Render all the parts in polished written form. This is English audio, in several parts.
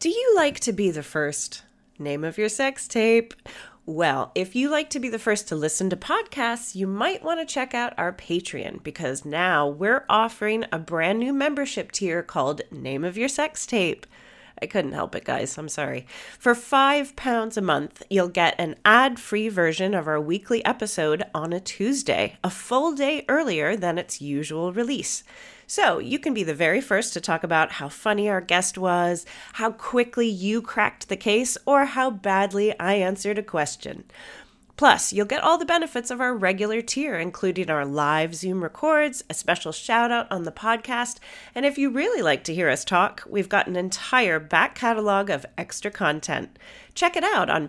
Do you like to be the first? Name of your sex tape. Well, if you like to be the first to listen to podcasts, you might want to check out our Patreon, because now we're offering a brand new membership tier called Name of Your Sex Tape. I couldn't help it, guys. I'm sorry. For £5 a month, you'll get an ad-free version of our weekly episode on a Tuesday, a full day earlier than its usual release. So you can be the very first to talk about how funny our guest was, how quickly you cracked the case, or how badly I answered a question. Plus, you'll get all the benefits of our regular tier, including our live Zoom records, a special shout out on the podcast, and if you really like to hear us talk, we've got an entire back catalog of extra content. Check it out on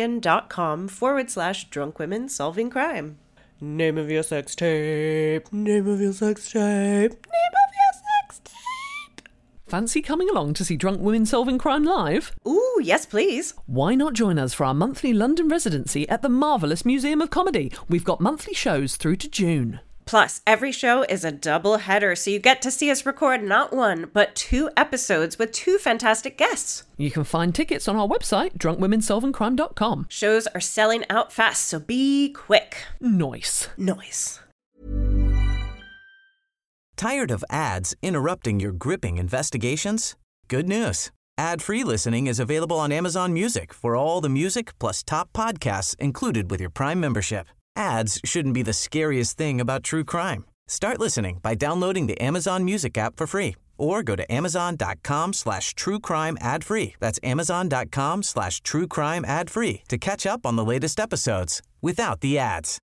patreon.com/drunkwomensolvingcrime. Name of your sex tape. Name of your sex tape. Name of your sex tape. Fancy coming along to see Drunk Women Solving Crime live? Ooh, yes, please. Why not join us for our monthly London residency at the Marvellous Museum of Comedy? We've got monthly shows through to June. Plus, every show is a double header, so you get to see us record not one, but 2 episodes with 2 fantastic guests. You can find tickets on our website, drunkwomensolvingcrime.com. Shows are selling out fast, so be quick. Nice. Tired of ads interrupting your gripping investigations? Good news. Ad-free listening is available on Amazon Music for all the music plus top podcasts included with your Prime membership. Ads shouldn't be the scariest thing about true crime. Start listening by downloading the Amazon Music app for free or go to amazon.com/truecrime ad-free. That's amazon.com/truecrime ad-free to catch up on the latest episodes without the ads.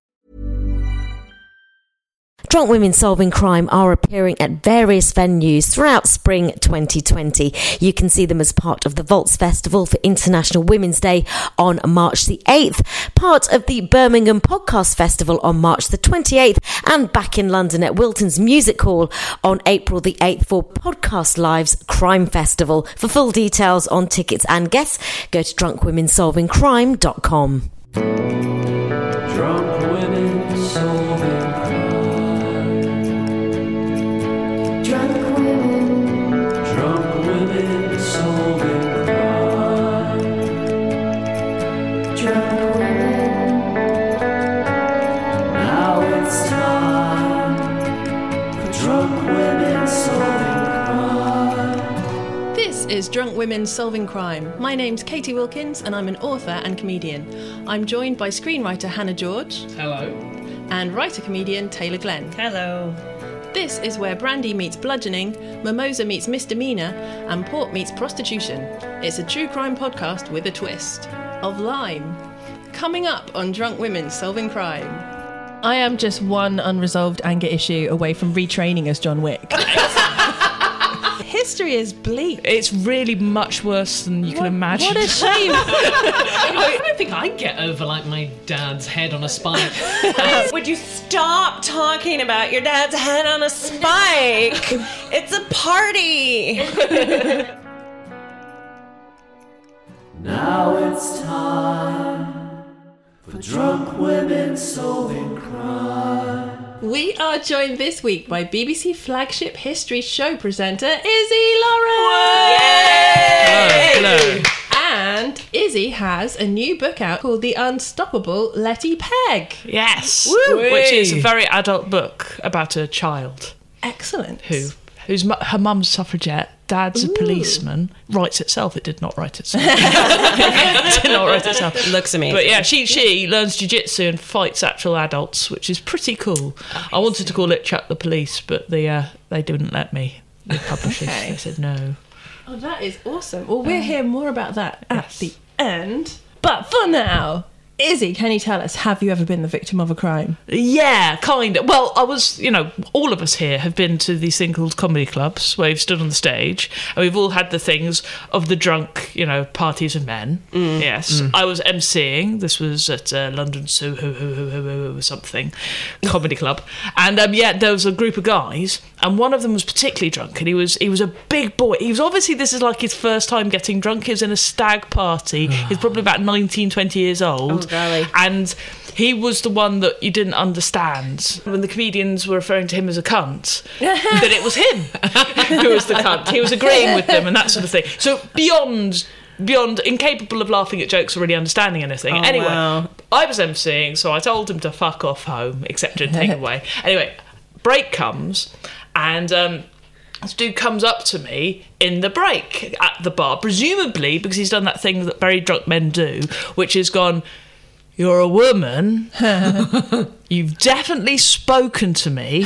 Drunk Women Solving Crime are appearing at various venues throughout spring 2020. You can see them as part of the Vaults Festival for International Women's Day on March the 8th, part of the Birmingham Podcast Festival on March the 28th, and back in London at Wilton's Music Hall on April the 8th for Podcast Live's Crime Festival. For full details on tickets and guests, go to drunkwomensolvingcrime.com. Drunk women solving is Drunk Women Solving Crime. My name's Katie Wilkins and I'm an author and comedian. I'm joined by screenwriter Hannah George. Hello. And writer-comedian Taylor Glenn. Hello. This is where brandy meets bludgeoning, mimosa meets misdemeanour, and port meets prostitution. It's a true crime podcast with a twist. Of lime. Coming up on Drunk Women Solving Crime. I am just one unresolved anger issue away from retraining as John Wick. History is bleak. It's really much worse than you can imagine. What a shame. I don't think I'd get over like my dad's head on a spike. Would you stop talking about your dad's head on a spike? It's a party. Now it's time for Drunk Women Solving Crime. We are joined this week by BBC flagship history show presenter Izzy Lauren. Yay! Hello. And Izzy has a new book out called The Unstoppable Letty Pegg. Yes. Woo! Which is a very adult book about a child Excellent. who's her mum's suffragette, dad's a policeman. Writes itself. It did not write itself. It did not write itself. It looks amazing. But yeah, she learns jiu-jitsu and fights actual adults, which is pretty cool. I wanted to call it Chuck the Police, but they didn't let me. The publishers, Okay. they said no. Oh, that is awesome. Well, we'll hear more about that at Yes. the end. But for now, Izzy, can you tell us, have you ever been the victim of a crime? Yeah, kind of. Well, I was, all of us here have been to these things called comedy clubs where we've stood on the stage and we've all had the things of the drunk, parties of men. Yes. I was emceeing. This was at London Soho something comedy club. And there was a group of guys and one of them was particularly drunk, and he was a big boy. He was obviously, this is like his first time getting drunk. He was in a stag party. He's probably about 19, 20 years old. Oh, golly. And he was the one that you didn't understand when the comedians were referring to him as a cunt, that it was him who was the cunt. He was agreeing with them and that sort of thing. So beyond incapable of laughing at jokes or really understanding anything. Oh, anyway, wow. I was emceeing, so I told him to fuck off home, except to take away. Anyway, break comes, and this dude comes up to me in the break at the bar, presumably because he's done that thing that very drunk men do, which is gone, "You're a woman. You've definitely spoken to me.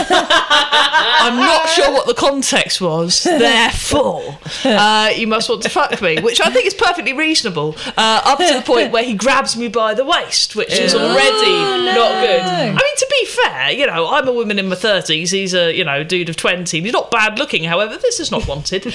I'm not sure what the context was. Therefore, you must want to fuck me," which I think is perfectly reasonable, up to the point where he grabs me by the waist, which is already not good. I mean, to be fair, you know, I'm a woman in my 30s. He's a, you know, dude of 20. He's not bad looking, however. This is not wanted.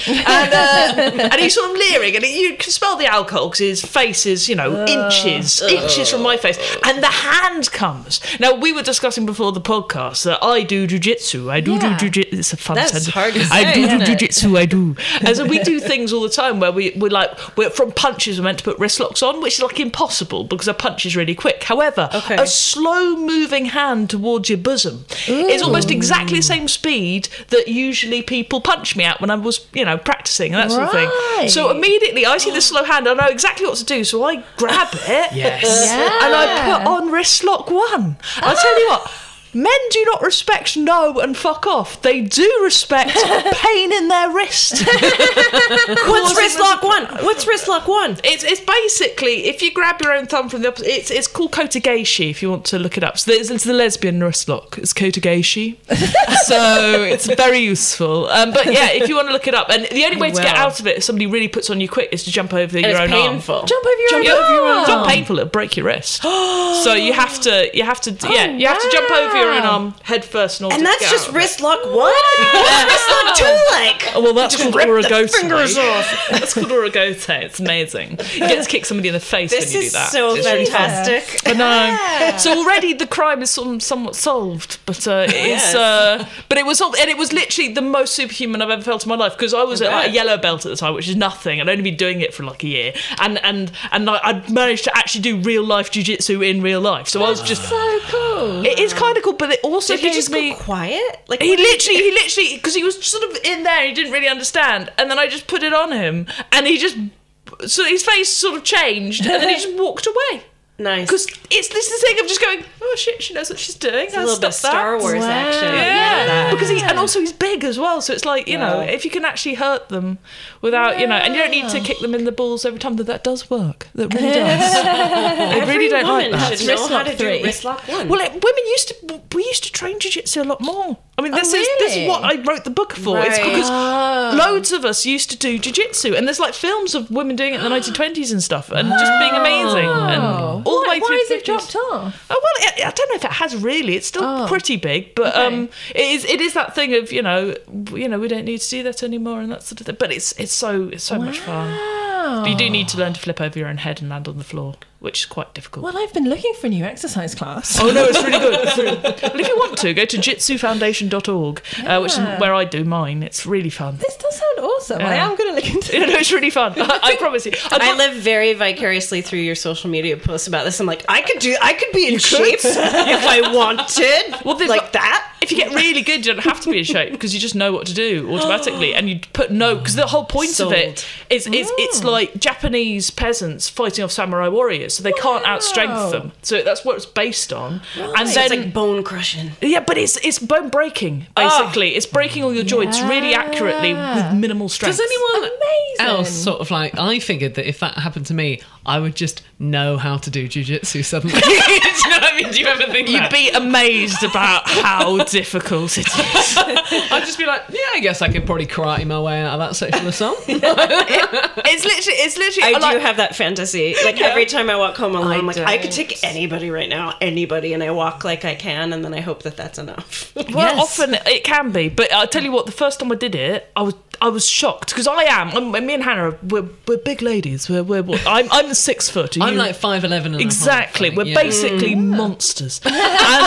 And he's sort of leering, and you can smell the alcohol because his face is, you know, inches from my face. And the hand comes. Now, we were discussing before the podcast that I do jujitsu. I do jujitsu. It's a fun sentence. Hard to say, I do isn't it? jujitsu. I do. And so we do things all the time where we're from punches, we're meant to put wrist locks on, which is like impossible because a punch is really quick. However, a slow moving hand towards your bosom is almost exactly the same speed that usually people punch me at when I was, you know, practicing and that sort of thing. So immediately I see this slow hand, I know exactly what to do, so I grab it. And I put on wrist lock 1. I'll tell you what, men do not respect no and fuck off. They do respect pain in their wrist. What's wrist lock 1? What's wrist lock 1? It's basically, if you grab your own thumb from the opposite, it's called kotegaeshi if you want to look it up. So it's the lesbian wrist lock. It's kotegaeshi. So it's very useful. But yeah, if you want to look it up, and the only way to get out of it if somebody really puts on you quick is to jump over your own painful. arm. Jump over your own arm. It's not painful, it'll break your wrist. So you have to jump over your own arm head first in order And to that's get just out of it. wrist lock 1? What's wrist lock 2 like? Oh, well, that's called uragote. Fingers off. That's called uragote. It's amazing. You get to kick somebody in the face when you do that. This is so It's really fun. fantastic. I know. So already the crime is somewhat solved, but but it was literally the most superhuman I've ever felt in my life, because I was a yellow belt at the time, which is nothing. I'd only been doing it for like a year, and I'd managed to actually do real life jiu-jitsu in real life. So I was just So cool. It is kind of cool, but it also Did he gives just me. go quiet? Like He literally, because he was sort of in there, he didn't really understand, and then I just put it on him, and so his face sort of changed, and then he just walked away. Nice. Because it's this thing of just going, oh shit, she knows what she's doing. It's a little bit of Star Wars action. Yeah, because and also he's big as well, so it's like, you know, if you can actually hurt them without, you know, and you don't need to kick them in the balls every time. That does work. That really does. I really don't like that. Should know how to do wrist lock 1. Well, we used to train jiu-jitsu a lot more. I mean, this is what I wrote the book for. It's because loads of us used to do jiu-jitsu, and there's like films of women doing it in the 1920s and stuff, and just being amazing. And all the way through Why has the it dropped off? Oh, well, I don't know if it has really. It's still pretty big, but it is that thing of, you know, we don't need to do that anymore and that sort of thing. But it's so much fun. But you do need to learn to flip over your own head and land on the floor, which is quite difficult. Well, I've been looking for a new exercise class. Oh no, it's really good. It's really good. Well, if you want to, go to jitsufoundation.org, which is where I do mine. It's really fun. This does sound awesome. I am going to look into it. No, it's really fun. I promise you. I live very vicariously through your social media posts about this. I'm like, I could be in shape if I wanted. Well, like that. If you get really good, you don't have to be in shape because you just know what to do automatically, and you put no, because the whole point of it is it's like Japanese peasants fighting off samurai warriors, so they can't outstrength them. So that's what it's based on. And then It's like bone crushing. yeah, but it's bone breaking basically. It's breaking all your joints really accurately with minimal strength. Does anyone Amazing. else sort of like, I figured that if that happened to me, I would just know how to do jiu-jitsu suddenly. Do you know what I mean? Do you ever think You'd that? be amazed about how difficult it is. I'd just be like, yeah, I guess I could probably karate my way out of that sexual assault. It's literally. I do have that fantasy. Like every time I walk home alone, I'm like, I could don't. take anybody right now, anybody, and I walk like I can, and then I hope that that's enough. Well, often it can be, but I'll tell you what, the first time I did it, I was I was shocked because me and Hannah, we're big ladies. I'm 6 foot. I'm like 5'11" and exactly. a half, We're basically monsters. But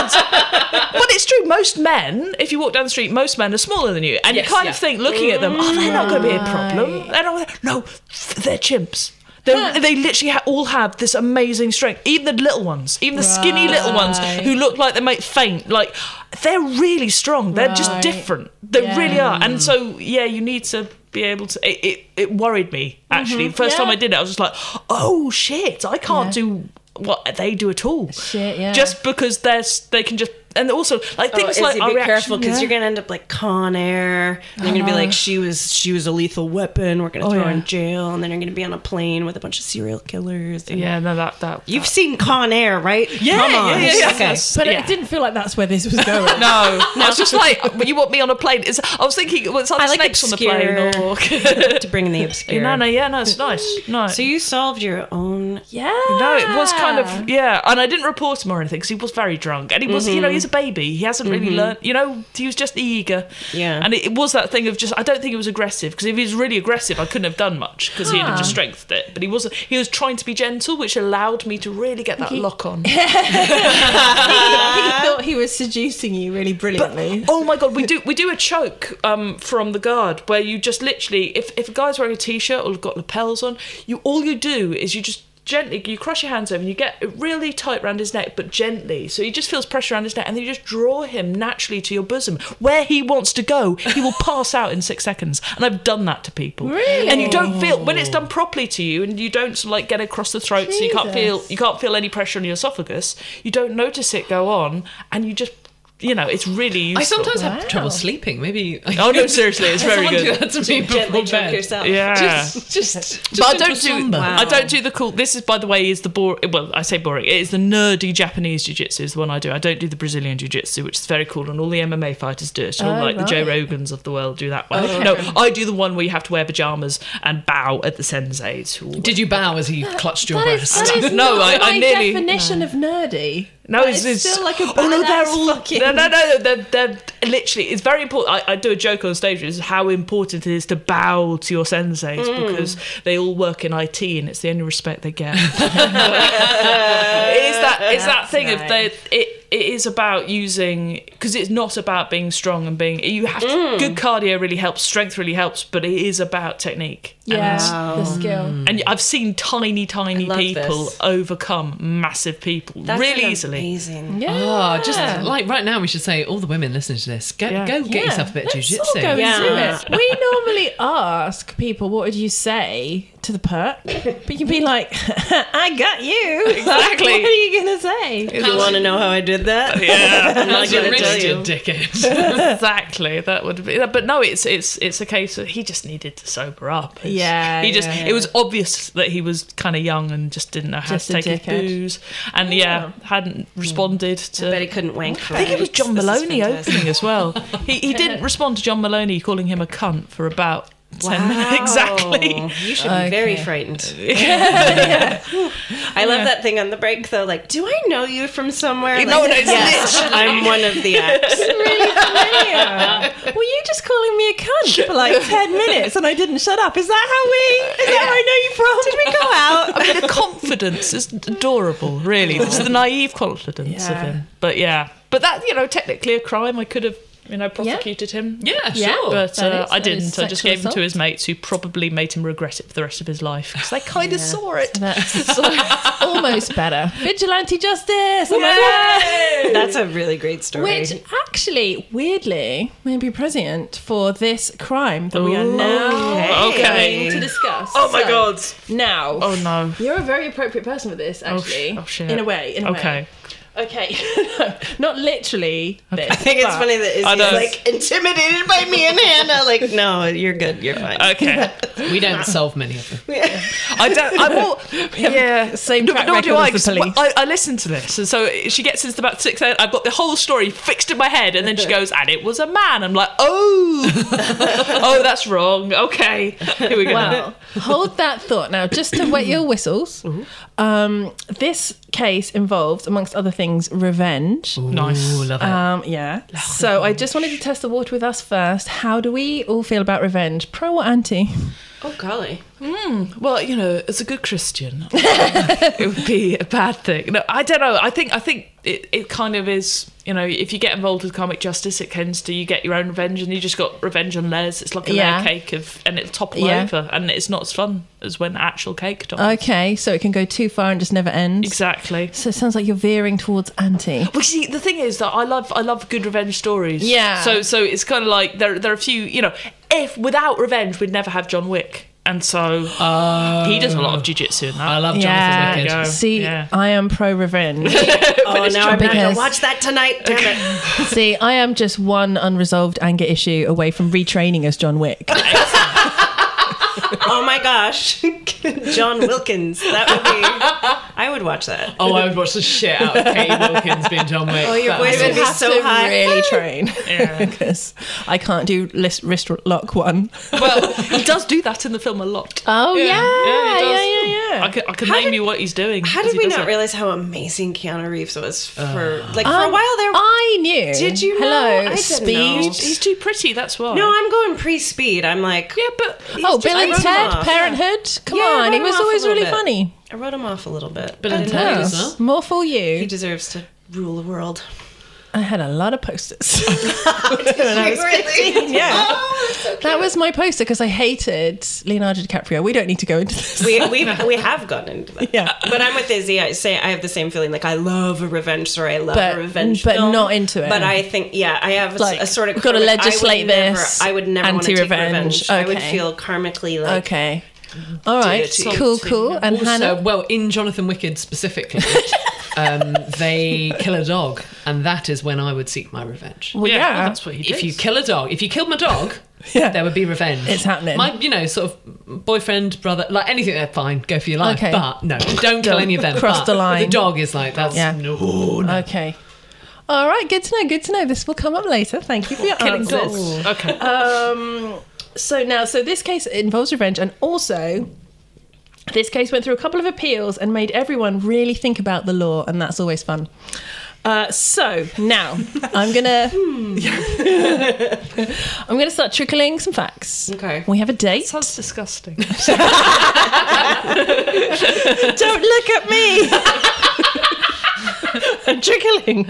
it's true. Most men, if you walk down the street, most men are smaller than you, and you kind of think, looking at them, they're not going to be a problem. No, they're chimps. They literally all have this amazing strength. Even the little ones, even the skinny little ones who look like they might faint, like they're really strong. They're just different. They really are. And so, you need to be able to. It worried me actually. The first time I did it, I was just like, oh shit, I can't do what they do at all. Shit, yeah. Just because they can just. And also, like things like be careful because you're gonna end up like Con Air. And they're gonna be like, she was a lethal weapon. We're gonna throw her in jail, and then you're gonna be on a plane with a bunch of serial killers. And you've seen Con Air, right? Yeah, come on. yeah. Okay. But it didn't feel like that's where this was going. No, it's just like you want me on a plane. I was thinking, it's like snakes on the plane, or to bring in the obscure. No, it's nice. No. So you solved your own. Yeah. No, it was kind of and I didn't report him or anything because he was very drunk, and he was, he's a baby. He hasn't really learned. He was just eager. Yeah. And it was that thing of just. I don't think he was aggressive because if he was really aggressive, I couldn't have done much because he'd have just strengthened it. But he wasn't. He was trying to be gentle, which allowed me to really get that lock on. He thought he was seducing you really brilliantly. But, oh my god, we do a choke from the guard where you just literally, if a guy's wearing a t-shirt or got lapels on, all you do is you just gently, you cross your hands over and you get it really tight around his neck, but gently, so he just feels pressure around his neck, and then you just draw him naturally to your bosom. Where he wants to go, he will pass out in 6 seconds. And I've done that to people. Really? And you don't feel, when it's done properly to you, and you don't sort of like get across the throat, so you can't feel any pressure on your esophagus, you don't notice it go on, and you just, it's really useful. I sometimes have trouble sleeping. Maybe. Oh no, seriously, it's very good. Do that to me before bed. Yourself. Yeah. Just but I don't do the cool. This is, by the way, is the boring. Well, I say boring. It is the nerdy Japanese jiu-jitsu is the one I do. I don't do the Brazilian jiu-jitsu, which is very cool, and all the MMA fighters do it. So the Joe Rogans of the world do that one. Okay. No, I do the one where you have to wear pajamas and bow at the senseis. Did you bow as he clutched your breast? That is no, I nearly. Definition of nerdy. No, it's still like a they're all fucking... No, they're literally, it's very important. I do a joke on stage, is how important it is to bow to your senseis because they all work in IT and it's the only respect they get. It's that thing of it is about using, because it's not about being strong and being, you have to, good cardio really helps, strength really helps, but it is about technique. Yeah, the skill. And I've seen tiny people overcome massive people really easily. Amazing. Yeah. Just like right now, we should say, all the women listening to this, go get yourself a bit of jiu-jitsu. Go and do it. We normally ask people, what would you say to the perk? But you'd be like, I got you. Exactly. What are you going to say? Do you want to know how I did that? Yeah. I'm not going to tell you. Dickhead. Exactly. That would be. But no, it's a case of he just needed to sober up. It was obvious that he was kind of young and just didn't know how to take his booze, and hadn't responded to. I bet he couldn't wank for I think it was John Maloney fantastic. opening as well. He didn't respond to John Maloney calling him a cunt for about 10 minutes exactly. You should be very frightened. I love that thing on the break though. Like, do I know you from somewhere? Like, yes, I'm one of the acts. It's really familiar. Were you just calling me a cunt for like 10 minutes and I didn't shut up? Is that how I know you from? Did we go out? I mean, the confidence is adorable, really. It's the naive confidence of him. But that, technically a crime. I could have, prosecuted him. Yeah, sure. But I didn't. I just gave him to his mates, who probably made him regret it for the rest of his life because they kind of saw it. That's almost better. Vigilante justice. That's a really great story. Which actually, weirdly, may be prescient for this crime that we are now going to discuss. Oh my God. Now. Oh no. You're a very appropriate person for this, actually. Oh shit. In a way. Okay. Not literally this. I think it's funny that Izzy's like intimidated by me and Hannah. Like, no, you're good. You're fine. Okay. We don't solve many of them. I don't. I'm all. Yeah. Same track nor record do I. as the police. I listen to this, and so she gets into about 6 hours. I've got the whole story fixed in my head, and then she goes, "And it was a man." I'm like, "Oh, that's wrong." Okay, here we go. Well, Hold that thought. Now, just to wet your whistles, this case involves, amongst other things, revenge. Nice. Ooh, love it. Yeah. So I just wanted to test the water with us first. How do we all feel about revenge? Pro or anti? Oh, golly. Well, you know, as a good Christian, it would be a bad thing. No, I don't know. I think it kind of is. You know, if you get involved with karmic justice, it tends to you get your own revenge, and you just got revenge on Les. It's like a layer cake and it'll topple over, and it's not as fun as when actual cake topples. Okay, so it can go too far and just never ends. Exactly. So it sounds like you're veering towards anti. Well, see, the thing is that I love good revenge stories. Yeah. So it's kind of like there are a few. You know, if without revenge, we'd never have John Wick. And so he does a lot of jiu-jitsu in that. I love Jonathan Wicked. See, I am pro-revenge. Oh, now I'm going to watch that tonight. Damn it. See, I am just one unresolved anger issue away from retraining as John Wick. Oh my gosh. John Wilkins. That would be... I would watch that. Oh, I would watch the shit out of Katie Wilkins being John Wick. Oh, your voice would be have so to high. really train. Yeah. Because I can't do wrist lock one. Well, he does do that in the film a lot. Oh, he yeah. does. I can name you what he's doing. How as did he we does not it. realize how amazing Keanu Reeves was for a while there? I knew. Did you know? Hello, I didn't Speed. know. He's too pretty, that's why. No, I'm going pre-Speed. I'm like... Yeah, but... Oh, Bill and I wrote him Ted, off. Parenthood. Come Yeah, I on, wrote he him was off a always little really bit. funny. I wrote him off a little bit. Bill and But Ted no, as well. More for he you. deserves to rule the world. I had a lot of posters. When I was 15, yeah. That was my poster because I hated Leonardo DiCaprio. We don't need to go into this. We have gotten into that. Yeah. But I'm with Izzy. I have the same feeling. Like, I love a revenge story. I love a revenge but film. not into it. But I think, I have Like, a sort of... gotta karmic- legislate this. I would never want to take Anti-revenge. revenge. I would Okay. feel karmically like... Okay. All right. Cool. And Also, Hannah? well, in Jonathan Wicked specifically, they kill a dog, and that is when I would seek my revenge. Well, Yeah, yeah. well, that's what he did. If you kill a dog, if you killed my dog, Yeah. there would be revenge. It's happening. My, sort of boyfriend, brother, like anything, they're fine. Go for your life. Okay. But no, don't kill any of them. Cross But the line. The dog is like, that's Yeah. no. Okay. All right. Good to know. This will come up later. Thank you for your Killing answers. dogs. Okay. So this case involves revenge, and also this case went through a couple of appeals and made everyone really think about the law, and that's always fun. So now I'm gonna start trickling some facts. Okay. We have a date. Sounds disgusting. Don't look at me. I'm trickling.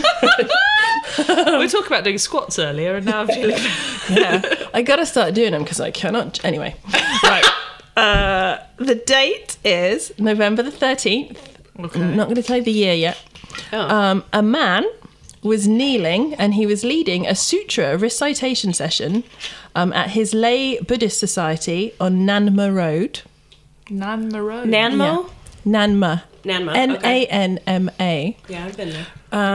We were talking about doing squats earlier, and now I'm feeling... Yeah, I gotta start doing them because I cannot. Anyway, right. The date is November the 13th. Okay. I'm not going to tell you the year yet. A man was kneeling and he was leading a sutra recitation session at his lay Buddhist society on Nanma Road. Nanma Road. Nanmo? Nanma. Nanma. Nanma. Yeah, I've been there.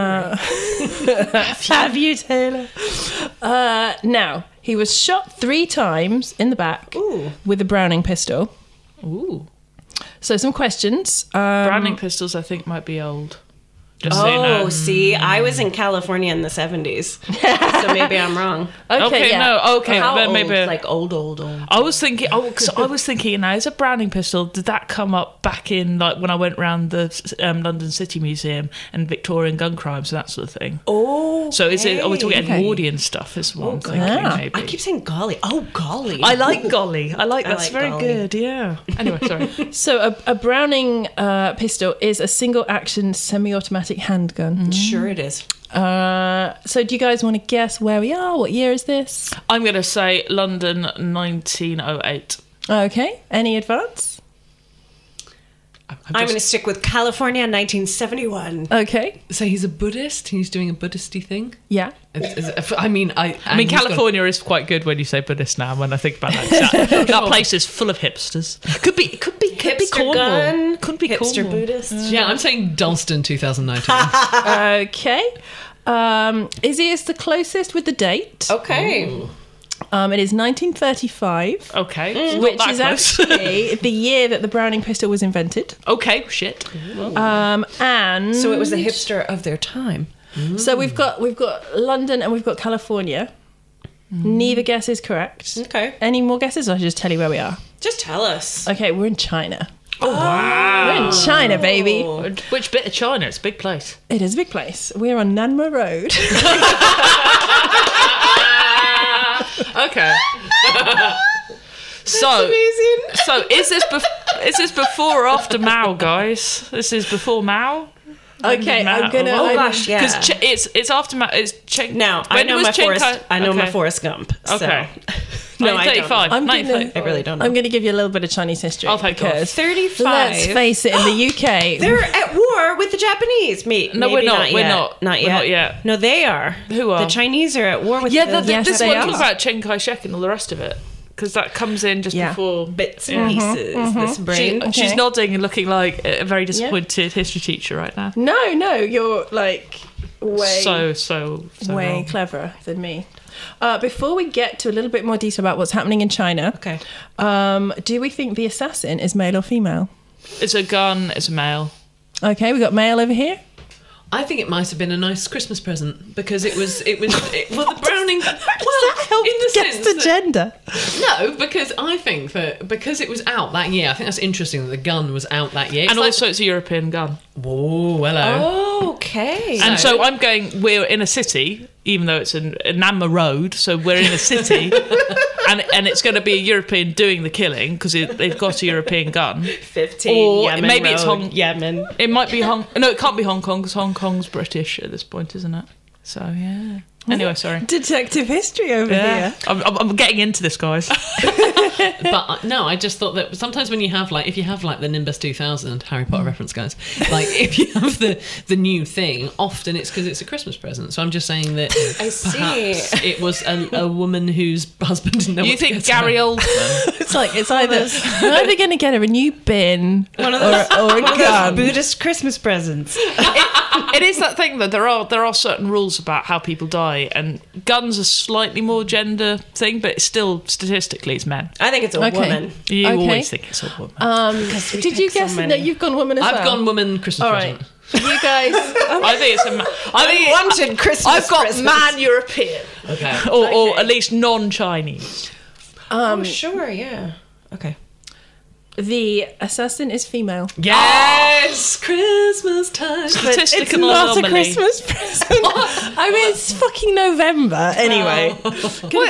Have you, Taylor? Now, he was shot 3 times in the back with a Browning pistol. Ooh. So some questions. Browning pistols, I think, might be old. Just so you know. Oh, see, I was in California in the 70s, so maybe I'm wrong. Okay, yeah. no, okay, How but old? maybe... Like old. I was thinking, now, is a Browning pistol, did that come up back in, like, when I went round the London City Museum and Victorian gun crimes and that sort of thing? Oh, So is it, are we talking Okay. Edwardian stuff is what I'm thinking, yeah. maybe. I keep saying golly. Oh, golly. I like golly. I like that's like very golly. good, yeah. Anyway, sorry. So a Browning pistol is a single-action semi-automatic handgun. Sure it is. So do you guys want to guess where we are? What year is this? I'm going to say London 1908. Okay. Any advance? I'm going to stick with California 1971. Okay. So he's a Buddhist. He's doing a Buddhisty thing. Yeah. I mean, California is quite good when you say Buddhist now. When I think about that, that place is full of hipsters. Could be Hipster Cornwall. gun. Could be Hipster Cornwall. Buddhist. Yeah, I'm saying Dalston 2019. Okay. Izzy is the closest with the date. Okay. It is 1935. Okay, it's not Which that is close. actually the year that the Browning pistol was invented. Okay, shit. And So it was the hipster of their time. So we've got London and we've got California. Neither guess is correct. Okay. Any more guesses, or I should just tell you where we are? Just tell us. Okay, we're in China. Oh, wow. We're in China, baby. Which bit of China? It's a big place. It is a big place. We're on Nanma Road. Okay. So is this before or after Mao, guys? This is before Mao. Okay, I'm gonna. Oh gosh, yeah. Because it's after Mao. It's Now I know my Forrest. I know my Forrest Gump. So. Okay. No, I don't. 1935. I'm gonna- 1935. I really don't know. I'm going to give you a little bit of Chinese history. Oh, thank God. because 35. let's face it, in the UK, They're at war with the Japanese. No, we're not. We're not. Not We're yet. not yet. No, they are. Who are? The Chinese are at war with Yeah, the Yes, this they one are. talks about Chiang Kai-shek and all the rest of it, because that comes in just Yeah. before. bits and pieces. This brain. She's nodding and looking like a very disappointed history teacher right now. No, you're like way So way wrong. cleverer than me. Before we get to a little bit more detail about what's happening in China, Okay. do we think the assassin is male or female? It's a gun. It's a male. Okay, we got male over here. I think it might have been a nice Christmas present because it was well, the Browning. Well, in the Guess sense the that, gender. no, because I think that because it was out that year, I think that's interesting that the gun was out that year. It's And like- also, it's a European gun. whoa, hello. Okay. And so I'm going, we're in a city, even though it's a Nanma Road, so we're in a city, and it's going to be a European doing the killing because they've got a European gun. 15. Or Yemen maybe it's Road, Hong- Yemen. It might be No, it can't be Hong Kong because Hong Kong's British at this point, isn't it? So, yeah. Anyway, sorry. Detective history over Yeah. here. I'm getting into this, guys. But no, I just thought that sometimes when you have if you have the Nimbus 2000 Harry Potter reference, guys, if you have the new thing, often it's because it's a Christmas present. So I'm just saying that I see. perhaps it was a woman whose husband didn't know. You what to think get Gary her. Oldman? It's like it's either going to get her a new bin or a Those gun. Buddhist Christmas presents. It is that thing that there are certain rules about how people die, and guns are slightly more gender thing, but it's still statistically it's men. I think it's a Okay. woman. You Okay. always think it's a woman. Did you guess that you've gone woman as well? I've gone woman Christmas All right. present. You guys. I think it's a man. I think Wanted Christmas I've got presents. man European, Okay. or at least non-Chinese. Oh, sure, yeah. Okay. The assassin is female. Yes, Christmas time. Statistical Not a anomaly. Christmas present. I mean, it's fucking November anyway. Well,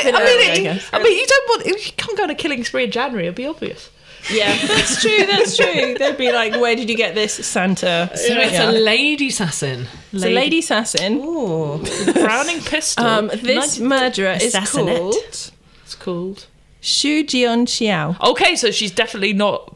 I mean, you don't want. You can't go on a killing spree in January. It'll be obvious. Yeah, that's true. That's true. They'd be like, "Where did you get this, Santa?" So it's Yeah. a lady assassin. It's a lady assassin. Ooh. Browning pistol. This murderer is Assassinate. called It's called. Xu Jianxiao. Okay, so she's definitely not,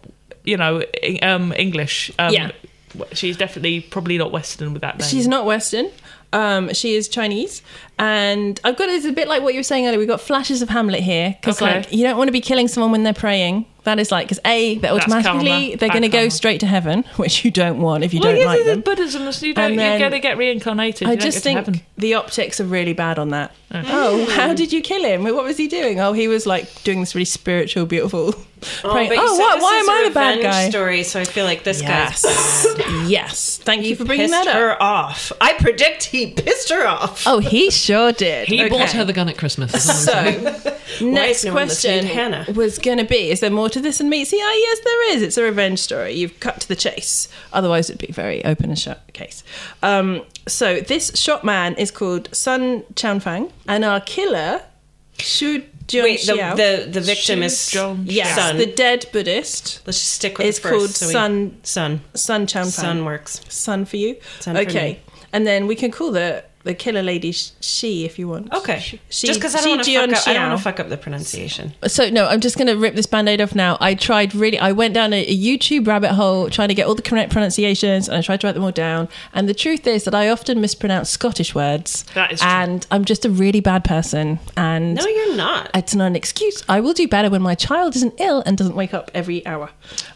English. Yeah. She's definitely probably not Western with that name. She's not Western. She is Chinese, and I've got it's a bit like what you were saying earlier. We've got flashes of Hamlet here because, Okay. you don't want to be killing someone when they're praying. That is because they're automatically karma. they're going to Bad go karma. straight to heaven, which you don't want if you Well, don't yeah, like the them. Buddhism, you And you're then- going to get reincarnated. I you don't just get to think heaven. the optics are really bad on that. Oh, how did you kill him? What was he doing? Oh, he was doing this really spiritual, beautiful. praying. But you said What? this Why is am a I the bad revenge guy? story, so I feel like this Yes, guy's yes. Thank you for bringing bringing that up. her off. I predict he pissed her off. Oh, he sure did. He Okay. bought her the gun at Christmas. is what I'm saying. So, next no one listening question to Hannah? was going to be: is there more to this than meets the eye? Yes, there is. It's a revenge story. You've cut to the chase. Otherwise, it'd be a very open and shut case. So this shot man is called Sun Chanfang, and our killer, Xu Wait, Jianxiao. the victim is Zhong Yes, Sun. the dead Buddhist. Let's just stick with It's the first. called so we- Sun Sun. Sun Chanfang. Sun works. Sun for you. Sun for okay, me. and then we can call the killer lady she if you want. Okay. She- Just because I she don't want to fuck up. I don't Jianxiao. want to fuck up the pronunciation. So no, I'm just going to rip this band-aid off now. I went down a YouTube rabbit hole trying to get all the correct pronunciations, and I tried to write them all down. And the truth is that I often mispronounce Scottish words. That is true. And I'm just a really bad person. And No, you're not. it's not an excuse. I will do better when my child isn't ill and doesn't wake up every hour.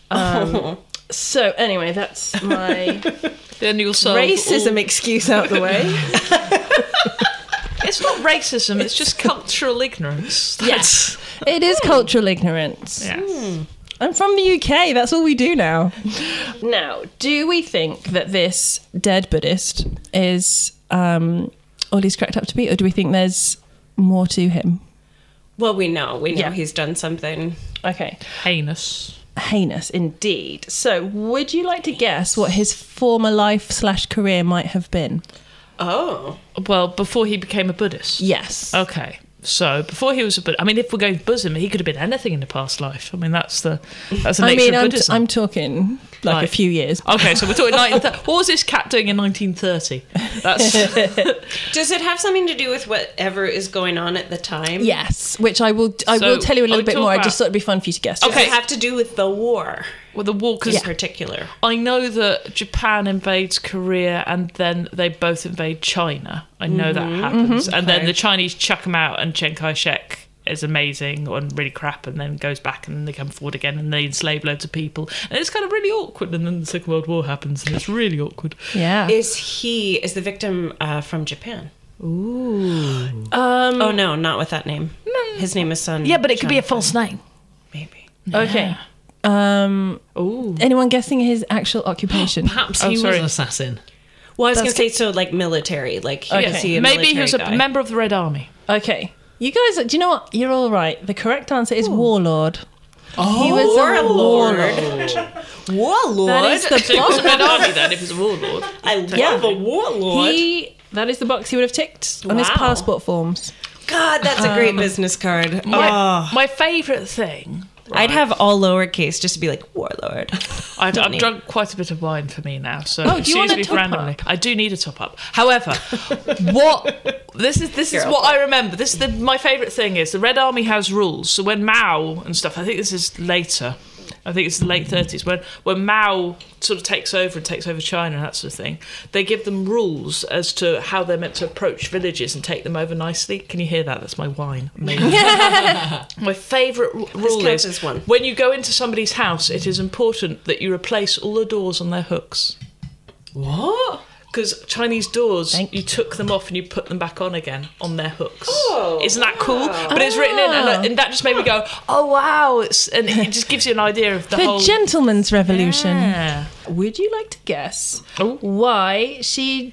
So anyway, that's my Then you'll solve racism all- excuse out the way. It's not racism. It's just cultural ignorance. Yes, it is cultural ignorance. Yes. I'm from the UK. That's all we do now. Now, do we think that this dead Buddhist is all he's cracked up to be, or do we think there's more to him? Well, we know Yeah. he's done something. Okay. Heinous. Heinous indeed. So, would you like to guess what his former life/career might have been? Oh. Well, before he became a Buddhist. Yes. Okay. So before he was a Buddhist, I mean, if we're going Buddhism, he could have been anything in the past life. I mean, that's the nature of Buddhism. I'm talking like a few years. Okay, so we're talking 1930. What was this cat doing in 1930? That's Does it have something to do with whatever is going on at the time? Yes, which I will tell you a little bit more. I just thought it'd be fun for you to guess. Does it have to do with the war? With the war, In particular. I know that Japan invades Korea and then they both invade China. I know that happens. And then the Chinese chuck them out and Chiang Kai-shek is amazing and really crap and then goes back and then they come forward again and they enslave loads of people. And it's kind of really awkward. And then the Second World War happens and it's really awkward. Yeah. Is the victim from Japan? Ooh. Oh, no, not with that name. No. His name is Sun. Yeah, but it could be a false name. Maybe. Okay. Anyone guessing his actual occupation? Perhaps he was an assassin. Well, I was going to say, so like military. Like, is he a Maybe he was a military guy? member of the Red Army. Okay. You guys, do you know what? You're all right. The correct answer is warlord. Oh, he was a warlord. Warlord? That is the So he was a Red Army then, if he was a warlord. I love a warlord. That is the box he would have ticked on his Wow. passport forms. God, that's a great business card. My favourite thing... I'd have all lowercase just to be like, warlord. I've drunk quite a bit of wine for me now, so Oh, do you want a excuse me top randomly. up? I do need a top up. However, this is what I remember. This is my favourite thing is the Red Army has rules. So when Mao and stuff, I think this is later. I think it's the late 30s when Mao sort of takes over China and that sort of thing. They give them rules as to how they're meant to approach villages and take them over nicely. Can you hear that? That's my wine. My favourite rule counts is as one. when you go into somebody's house, it is important that you replace all the doors on their hooks. What? Because Chinese doors, you took them off and you put them back on again on their hooks. Oh, Isn't that cool? But it's written in, and that just made me go, oh wow! And it just gives you an idea of the whole gentleman's revolution. Yeah. Would you like to guess Oh. why Shi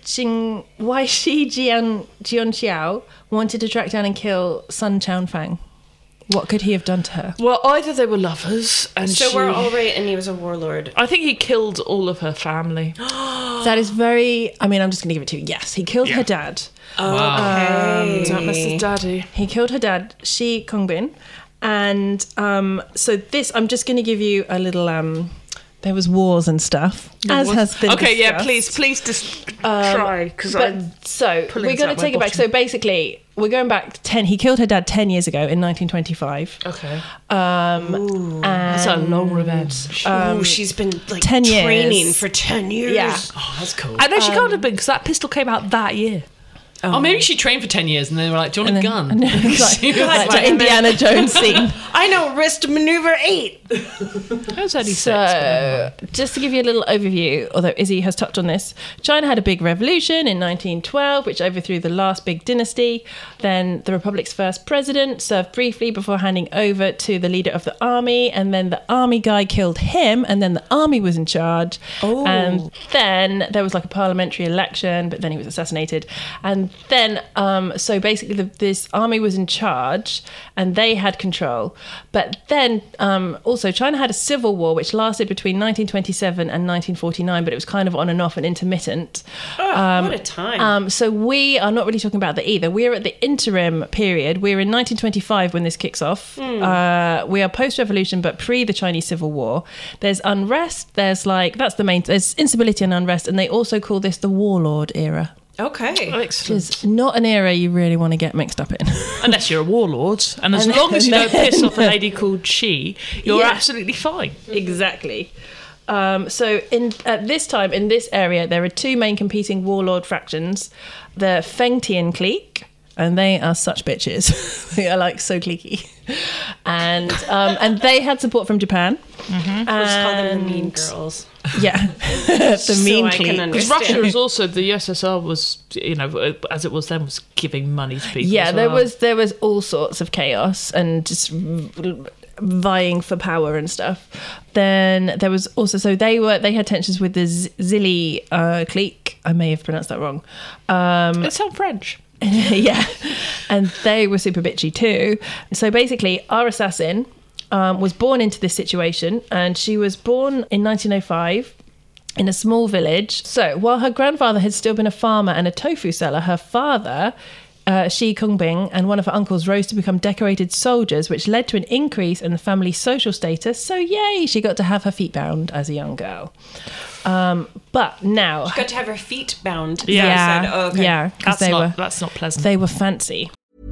Jianxiao wanted to track down and kill Sun Chaunfang? What could he have done to her? Well, either they were lovers, and So we're all right, and he was a warlord. I think he killed all of her family. That is very... I mean, I'm just going to give it to you. Yes, he killed her dad. Okay. Don't miss his daddy. He killed her dad, Shi Kongbin. And so this... I'm just going to give you a little... there was wars and stuff, as has been Okay, yeah, discussed. please just try, because But I'm... so pulling we're this going out to my take it back. bottom. So basically, we're going back 10. He killed her dad 10 years ago in 1925. Okay. And That's a long revenge. She's been like 10 years. training for 10 years. Yeah. Oh, that's cool. I know she can't have been, because that pistol came out that year. Oh, maybe she trained for 10 years and they were like, do you want a gun? Like the Indiana Jones scene. I know wrist maneuver 8. That was only 6. So, just to give you a little overview, although Izzy has touched on this, China had a big revolution in 1912, which overthrew the last big dynasty. Then the Republic's first president served briefly before handing over to the leader of the army, and then the army guy killed him, and then the army was in charge. Oh. And then there was like a parliamentary election, but then he was assassinated. And then, so basically this army was in charge, and they had control. But then also China had a civil war which lasted between 1927 and 1949, but it was kind of on and off and intermittent. What a time. So we are not really talking about that either. We're at the interim period. We're in 1925 when this kicks off. We are post-revolution, but pre the Chinese Civil War. There's unrest. There's there's instability and unrest, and they also call this the warlord era. Okay. Which is not an era you really want to get mixed up in. Unless you're a warlord, and as long as you don't piss off a lady called Shi, you're absolutely fine. Exactly. So at this time, in this area, there are two main competing warlord factions. The Fengtian clique, and they are such bitches. They are like so cliquey. And they had support from Japan. Let's call them the mean girls. Yeah. The mean I can clique. Because understand. Russia was also, the USSR was, as it was then, was giving money to people. Yeah, as well. there was all sorts of chaos and just vying for power and stuff. Then there was also, so they had tensions with the Zili clique. I may have pronounced that wrong. It sounds French. Yeah, and they were super bitchy too. So basically, our assassin was born into this situation, and she was born in 1905 in a small village. So while her grandfather had still been a farmer and a tofu seller, her father, Shi Kongbing, and one of her uncles rose to become decorated soldiers, which led to an increase in the family's social status. So yay, she got to have her feet bound as a young girl. But now... She got to have her feet bound. Yeah, You said. Oh, okay. yeah, because That's not pleasant. they were fancy.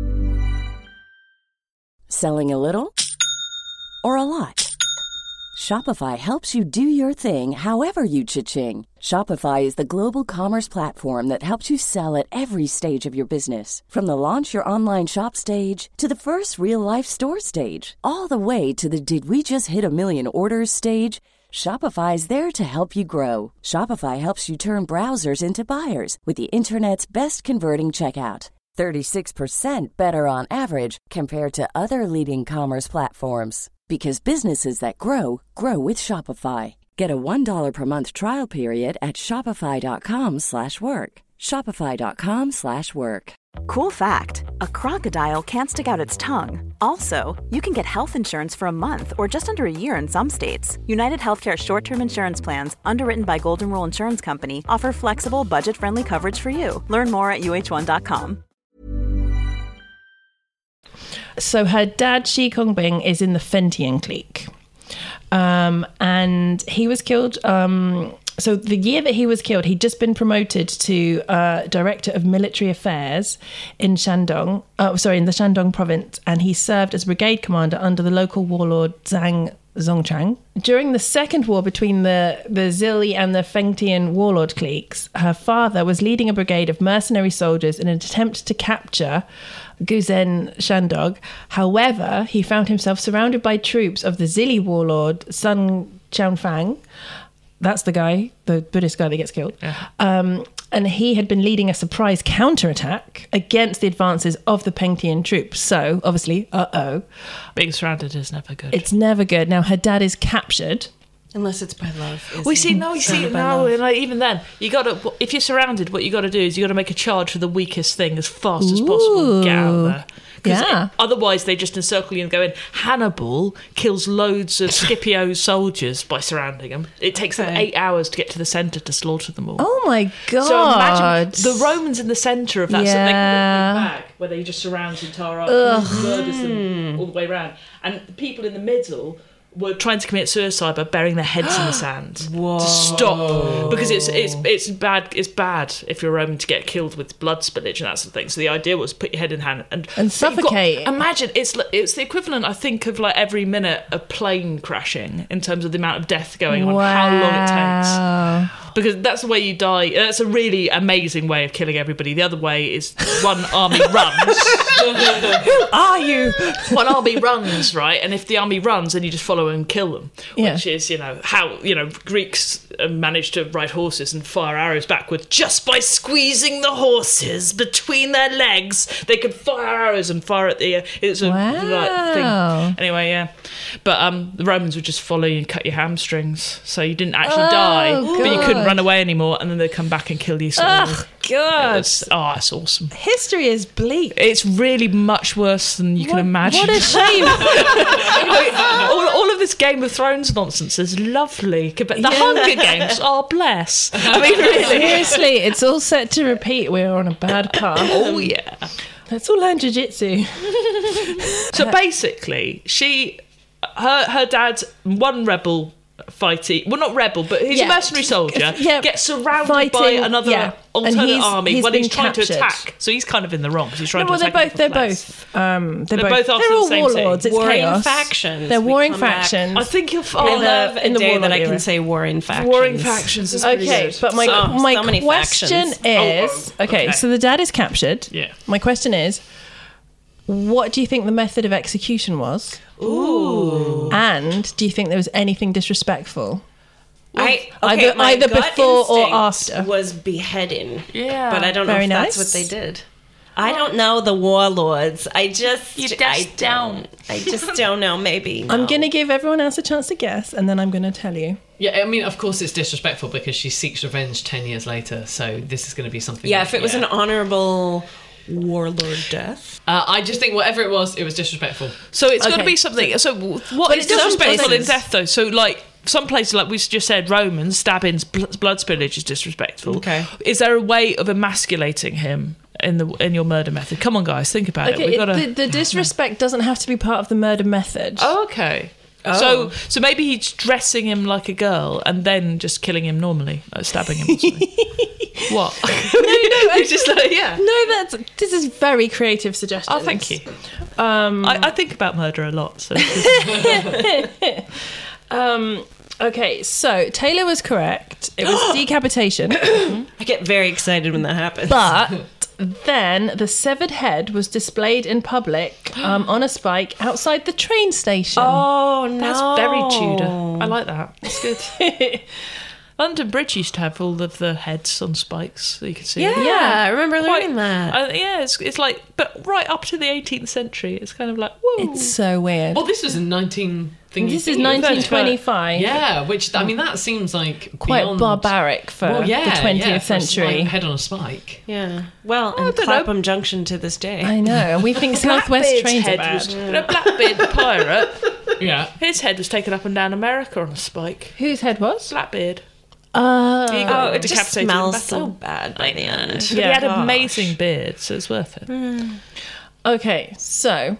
Selling a little or a lot? Shopify helps you do your thing however you cha-ching. Shopify is the global commerce platform that helps you sell at every stage of your business. From the launch your online shop stage to the first real-life store stage, all the way to the did we just hit a million orders stage. Shopify is there to help you grow. Shopify helps you turn browsers into buyers with the internet's best converting checkout. 36% better on average compared to other leading commerce platforms. Because businesses that grow, grow with Shopify. Get a $1 per month trial period at shopify.com/work. Shopify.com/work. Cool fact, a crocodile can't stick out its tongue. Also, you can get health insurance for a month or just under a year in some states. United Healthcare short-term insurance plans, underwritten by Golden Rule Insurance Company, offer flexible, budget-friendly coverage for you. Learn more at uh1.com. So her dad, Shi Kongbing, is in the Fentian clique. And he was killed... So the year that he was killed, he'd just been promoted to Director of Military Affairs in Shandong, in the Shandong province, and he served as brigade commander under the local warlord Zhang Zongchang. During the second war between the Zili and the Fengtian warlord cliques, her father was leading a brigade of mercenary soldiers in an attempt to capture Guzen Shandong. However, he found himself surrounded by troops of the Zili warlord Sun Qianfang. That's the guy, the Buddhist guy that gets killed. Yeah. And he had been leading a surprise counterattack against the advances of the Pengtian troops. So, obviously, being surrounded is never good. It's never good. Now, her dad is captured. Unless it's by love. Like, even then, you got to. If you're surrounded, what you got to do is you got to make a charge for the weakest thing as fast as possible and get out of there. Yeah. Otherwise, they just encircle you and go in. Hannibal kills loads of Scipio's soldiers by surrounding them. It takes them 8 hours to get to the centre to slaughter them all. Oh my god! So imagine the Romans in the centre of that bag where they just surround the entire army and murders them all the way around, and the people in the middle were trying to commit suicide by burying their heads in the sand to stop, because it's bad if you're a Roman to get killed with blood spillage and that sort of thing. So the idea was put your head in hand and suffocate. Imagine it's the equivalent, I think, of like every minute a plane crashing in terms of the amount of death going on, how long it takes. Because that's the way you die. That's a really amazing way of killing everybody. The other way is one army runs. Who are you? One army runs, right? And if the army runs, then you just follow and kill them. Yeah. Which is, how, Greeks managed to ride horses and fire arrows backwards just by squeezing the horses between their legs. They could fire arrows and fire at the... It's a thing. Anyway, yeah. But the Romans would just follow you and cut your hamstrings. So you didn't actually die, but you couldn't run away anymore, and then they'd come back and kill you. Oh, God. It's awesome. History is bleak. It's really much worse than you can imagine. What a shame. all of this Game of Thrones nonsense is lovely. The Hunger Games are bless. I mean, really. Seriously, it's all set to repeat. We're on a bad path. Oh, yeah. Let's all learn jiu-jitsu. So basically, her dad's one rebel fighting, well, not rebel, but he's a mercenary soldier, gets surrounded by another alternate army when he's trying to attack. So he's kind of in the wrong because he's trying to attack. They're both after they're all the same warlords. thing. It's warring chaos. factions. They're warring factions. I think you'll I love a day that I era. can say warring factions. Warring factions is pretty good. But my so many question factions. is okay, so the dad is captured. Yeah. My question is, what do you think the method of execution was? Ooh. And do you think there was anything disrespectful? Either before or after was beheading. Yeah, but I don't know if nice. that's what they did. I don't know the warlords. I just don't know. Maybe I'm gonna give everyone else a chance to guess, and then I'm gonna tell you. Yeah, I mean, of course it's disrespectful because she seeks revenge 10 years later, so this is going to be something... if it was an honourable warlord death? I just think whatever it was disrespectful. So it's got to Okay. be something. So what But is in some disrespectful in places- death, though? So, like, some places, like we just said, Romans, stabbings, blood spillage is disrespectful. Okay. Is there a way of emasculating him in your murder method? Come on, guys, think about it. Okay, We've got to... the disrespect doesn't have to be part of the murder method. Oh, okay. So maybe he's dressing him like a girl and then just killing him normally, like stabbing him or something. What? No, He's just like, yeah. No, this is very creative suggestions. Oh, thank you. I think about murder a lot. So Okay, so Taylor was correct. It was decapitation. I get very excited when that happens. But then the severed head was displayed in public on a spike outside the train station. Oh, no. that's very Tudor. I like that. That's good. London Bridge used to have all of the heads on spikes, so you could see. Yeah, them. I remember learning that. Yeah, it's like, but right up to the 18th century, it's kind of like, whoa. It's so weird. Well, this was in 19... This is 1925. Yeah, which, I mean, that seems like Quite beyond... barbaric for the 20th for a century. head on a spike. Yeah. Well, I and don't know. Clapham Junction to this day. I know, and we think Southwest Blackbeard's trains are head bad. was, you know, Blackbeard the pirate, Yeah. his head was taken up and down America on a spike. Whose head was? Blackbeard. Oh, He got it just decapitated in smells battle. so bad by the end. But he had an amazing beard, so it's worth it. okay. So,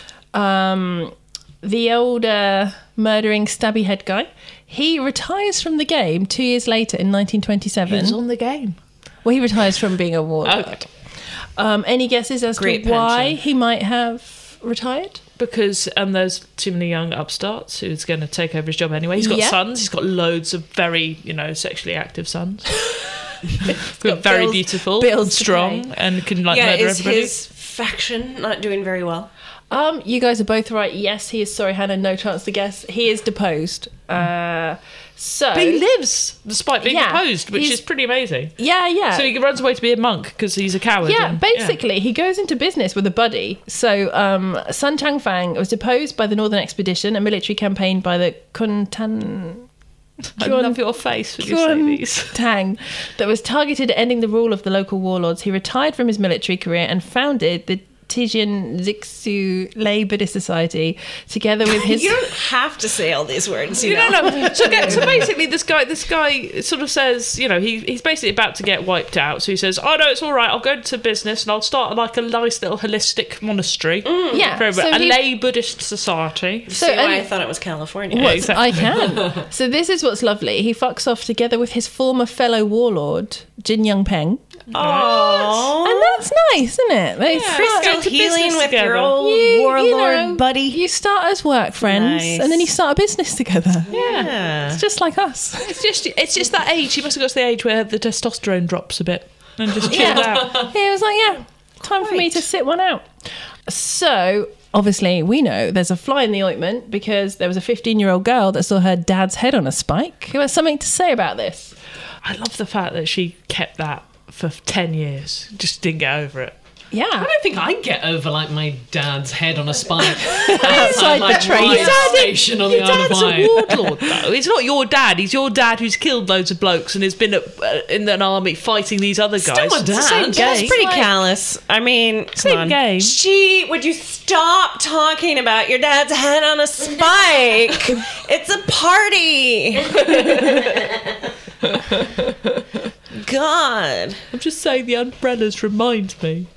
the older murdering stabby head guy, he retires from the game 2 years later in 1927. He's on the game. Well, he retires from being a warlord. Any guesses as Great to why pension. he might have retired? Because there's too many young upstarts who's going to take over his job anyway. He's got Yeah. sons. He's got loads of very, sexually active sons. Who are very bills- beautiful, bills to strong, pay. and can like Yeah, murder is everybody. his faction not doing very well? You guys are both right. Yes, he is. Sorry, Hannah, no chance to guess. He is deposed. So But he lives despite being Yeah, deposed, which he's- is pretty amazing. Yeah. So he runs away to be a monk because he's a coward. Yeah, and- basically, he goes into business with a buddy. So, Sun Changfang was deposed by the Northern Expedition, a military campaign by the I love your face when you say these. Tang that was targeted at ending the rule of the local warlords. He retired from his military career and founded the Tijian Zixu Lay Buddhist Society together with his... You don't have to say all these words, you No, know. no. So basically, this guy sort of says, he's basically about to get wiped out. So he says, "Oh no, it's all right. I'll go into business and I'll start like a nice little holistic monastery Yeah, for everybody, so a he- lay Buddhist society." So, See why and- I thought it was California. What exactly. I can. So this is what's lovely. He fucks off together with his former fellow warlord, Jin Young Peng. Aww. And that's nice, isn't it? They start- Still to healing business with your together. old you warlord know, buddy. You start as work friends, Nice. and then you start a business together. Yeah. It's just like us. It's just that age. He must have got to the age where the testosterone drops a bit and just chilled out. He was like, yeah, time for me to sit one out. So, obviously, we know there's a fly in the ointment because there was a 15-year-old girl that saw her dad's head on a spike who has something to say about this. I love the fact that she kept that for 10 years. Just didn't get over it. Yeah. I don't think I'd get over like my dad's head on a spike Outside outside my the train. train station on the Isle of Dad's a Wight. warlord, though. It's not your dad. He's your dad who's killed loads of blokes and has been in an army fighting these other guys. Still my It's the dad. same That's game. pretty call. I mean, come Same on. game. Would you stop talking about your dad's head on a spike? It's a party. God. I'm just saying the umbrellas remind me.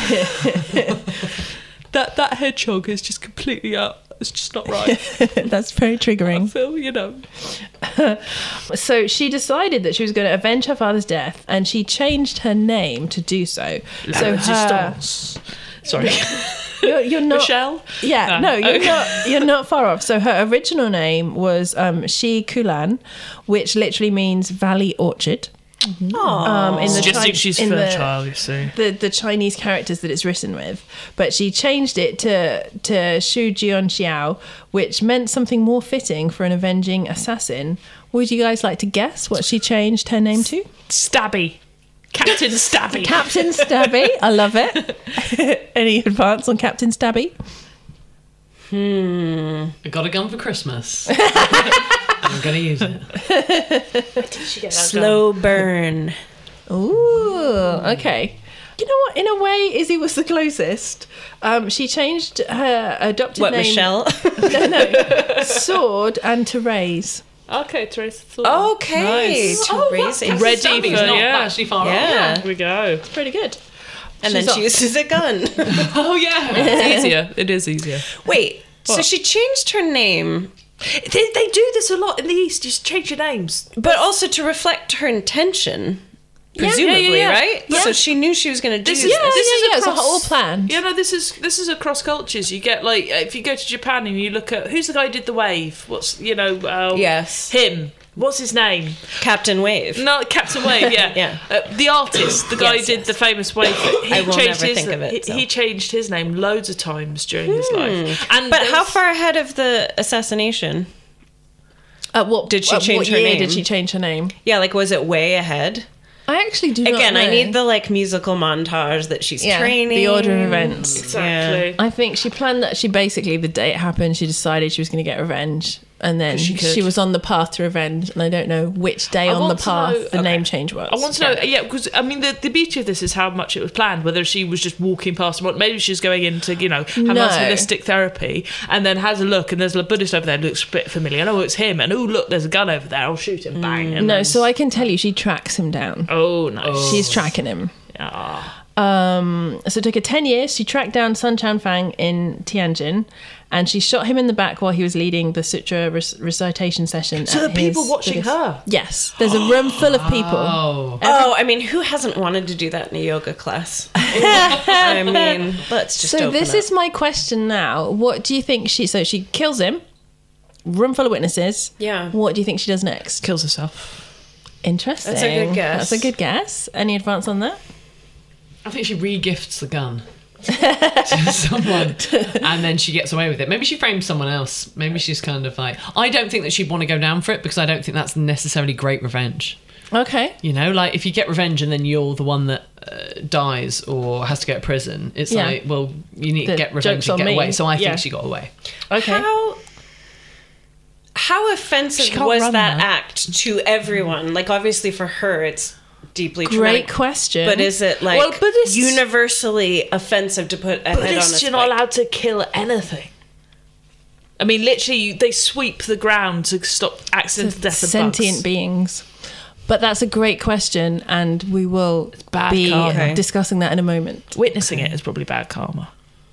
that hedgehog is just completely up. It's just not right. That's very I triggering. feel, So she decided that she was going to avenge her father's death, and she changed her name to do so. So her, Resistance. Sorry. you're not Michelle? Yeah, No, no, okay. you're not far off. So her original name was Shi Kulan, which literally means valley orchard. In the Just think she's in the- fertile, you see. the Chinese characters that it's written with, but she changed it to Shu Jian Xiao, which meant something more fitting for an avenging assassin. Would you guys like to guess what she changed her name to? Stabby. Captain Stabby. Captain Stabby. I love it. Any advance on Captain Stabby? I got a gun for Christmas. I'm going to use it. Slow burn. Ooh, okay. You know what? In a way, Izzy was the closest. She changed her adopted name. Michelle? No. Sword and Therese. Okay, Teresa. Okay. Therese is Ready Savvy's for- not yeah. actually far Yeah. off. Here we go. Pretty good. And then She's she off. uses a gun. Oh, yeah. It's easier. It is easier. Wait, so What? she changed her name, They do this a lot in the East. You just change your names. but also to reflect her intention, presumably, yeah. right? Yeah. So she knew she was going to do This this. is- this is It's a across- whole plan. You know, this is across cultures. You get like if you go to Japan and you look at who's the guy who did the wave. What's Yes. him. What's his name? Captain Wave. No, Captain Wave. Yeah, Yeah. The artist, the guy Yes, who did yes. the famous wave. He I will changed never his. think of it, so. He changed his name loads of times during his life. And But there how was- far ahead of the assassination? What Did she what change her year name? Did she change her name? Yeah, like was it way ahead? I actually do not Again, know. I need the like musical montage that she's Yeah, training. the order of events. Exactly. I think she planned that. She basically, the day it happened, she decided she was going to get revenge, and then 'Cause she could. she was on the path to revenge. And I don't know which day I on the want to path know- the name change was. I want to know, because I mean, the beauty of this is how much it was planned. Whether she was just walking past, maybe she was going into, have No. a holistic therapy, and then has a look, and there's a Buddhist over there, looks a bit familiar. Oh, it's him, and oh, look, there's a gun over there. I'll shoot him, bang. And No, then- so I can tell you, she tracks him down. Oh, nice. She's tracking him. Yeah. So it took her 10 years. She tracked down Sun Chanfang in Tianjin, and she shot him in the back while he was leading the sutra recitation session. So at the people his watching Buddhist- her? Yes, there's a room full of people. Oh. I mean, who hasn't wanted to do that in a yoga class? I mean, let's just So open this up. is my question now. What do you think So she kills him. Room full of witnesses. Yeah. What do you think she does next? Kills herself. Interesting. That's a good guess. That's a good guess. Any advance on that? I think she re-gifts the gun to someone and then she gets away with it. Maybe she frames someone else. Maybe she's kind of like... I don't think that she'd want to go down for it because I don't think that's necessarily great revenge. Okay. You know, like if you get revenge and then you're the one that dies or has to go to prison, it's Yeah. like, well, you need to The get revenge joke's and on get me. away. So I Yeah. think she got away. Okay. How She offensive can't was run that now. act to everyone? Like, obviously for her, it's deeply Great traumatic. question. But is it like Well, Buddhists- universally offensive to put a head on a Buddhists, you're not spike? allowed to kill anything. I mean, literally, they sweep the ground to stop accidental death of sentient bugs. beings? But that's a great question, and we will bad be karma. discussing that in a moment. Witnessing it is probably bad karma.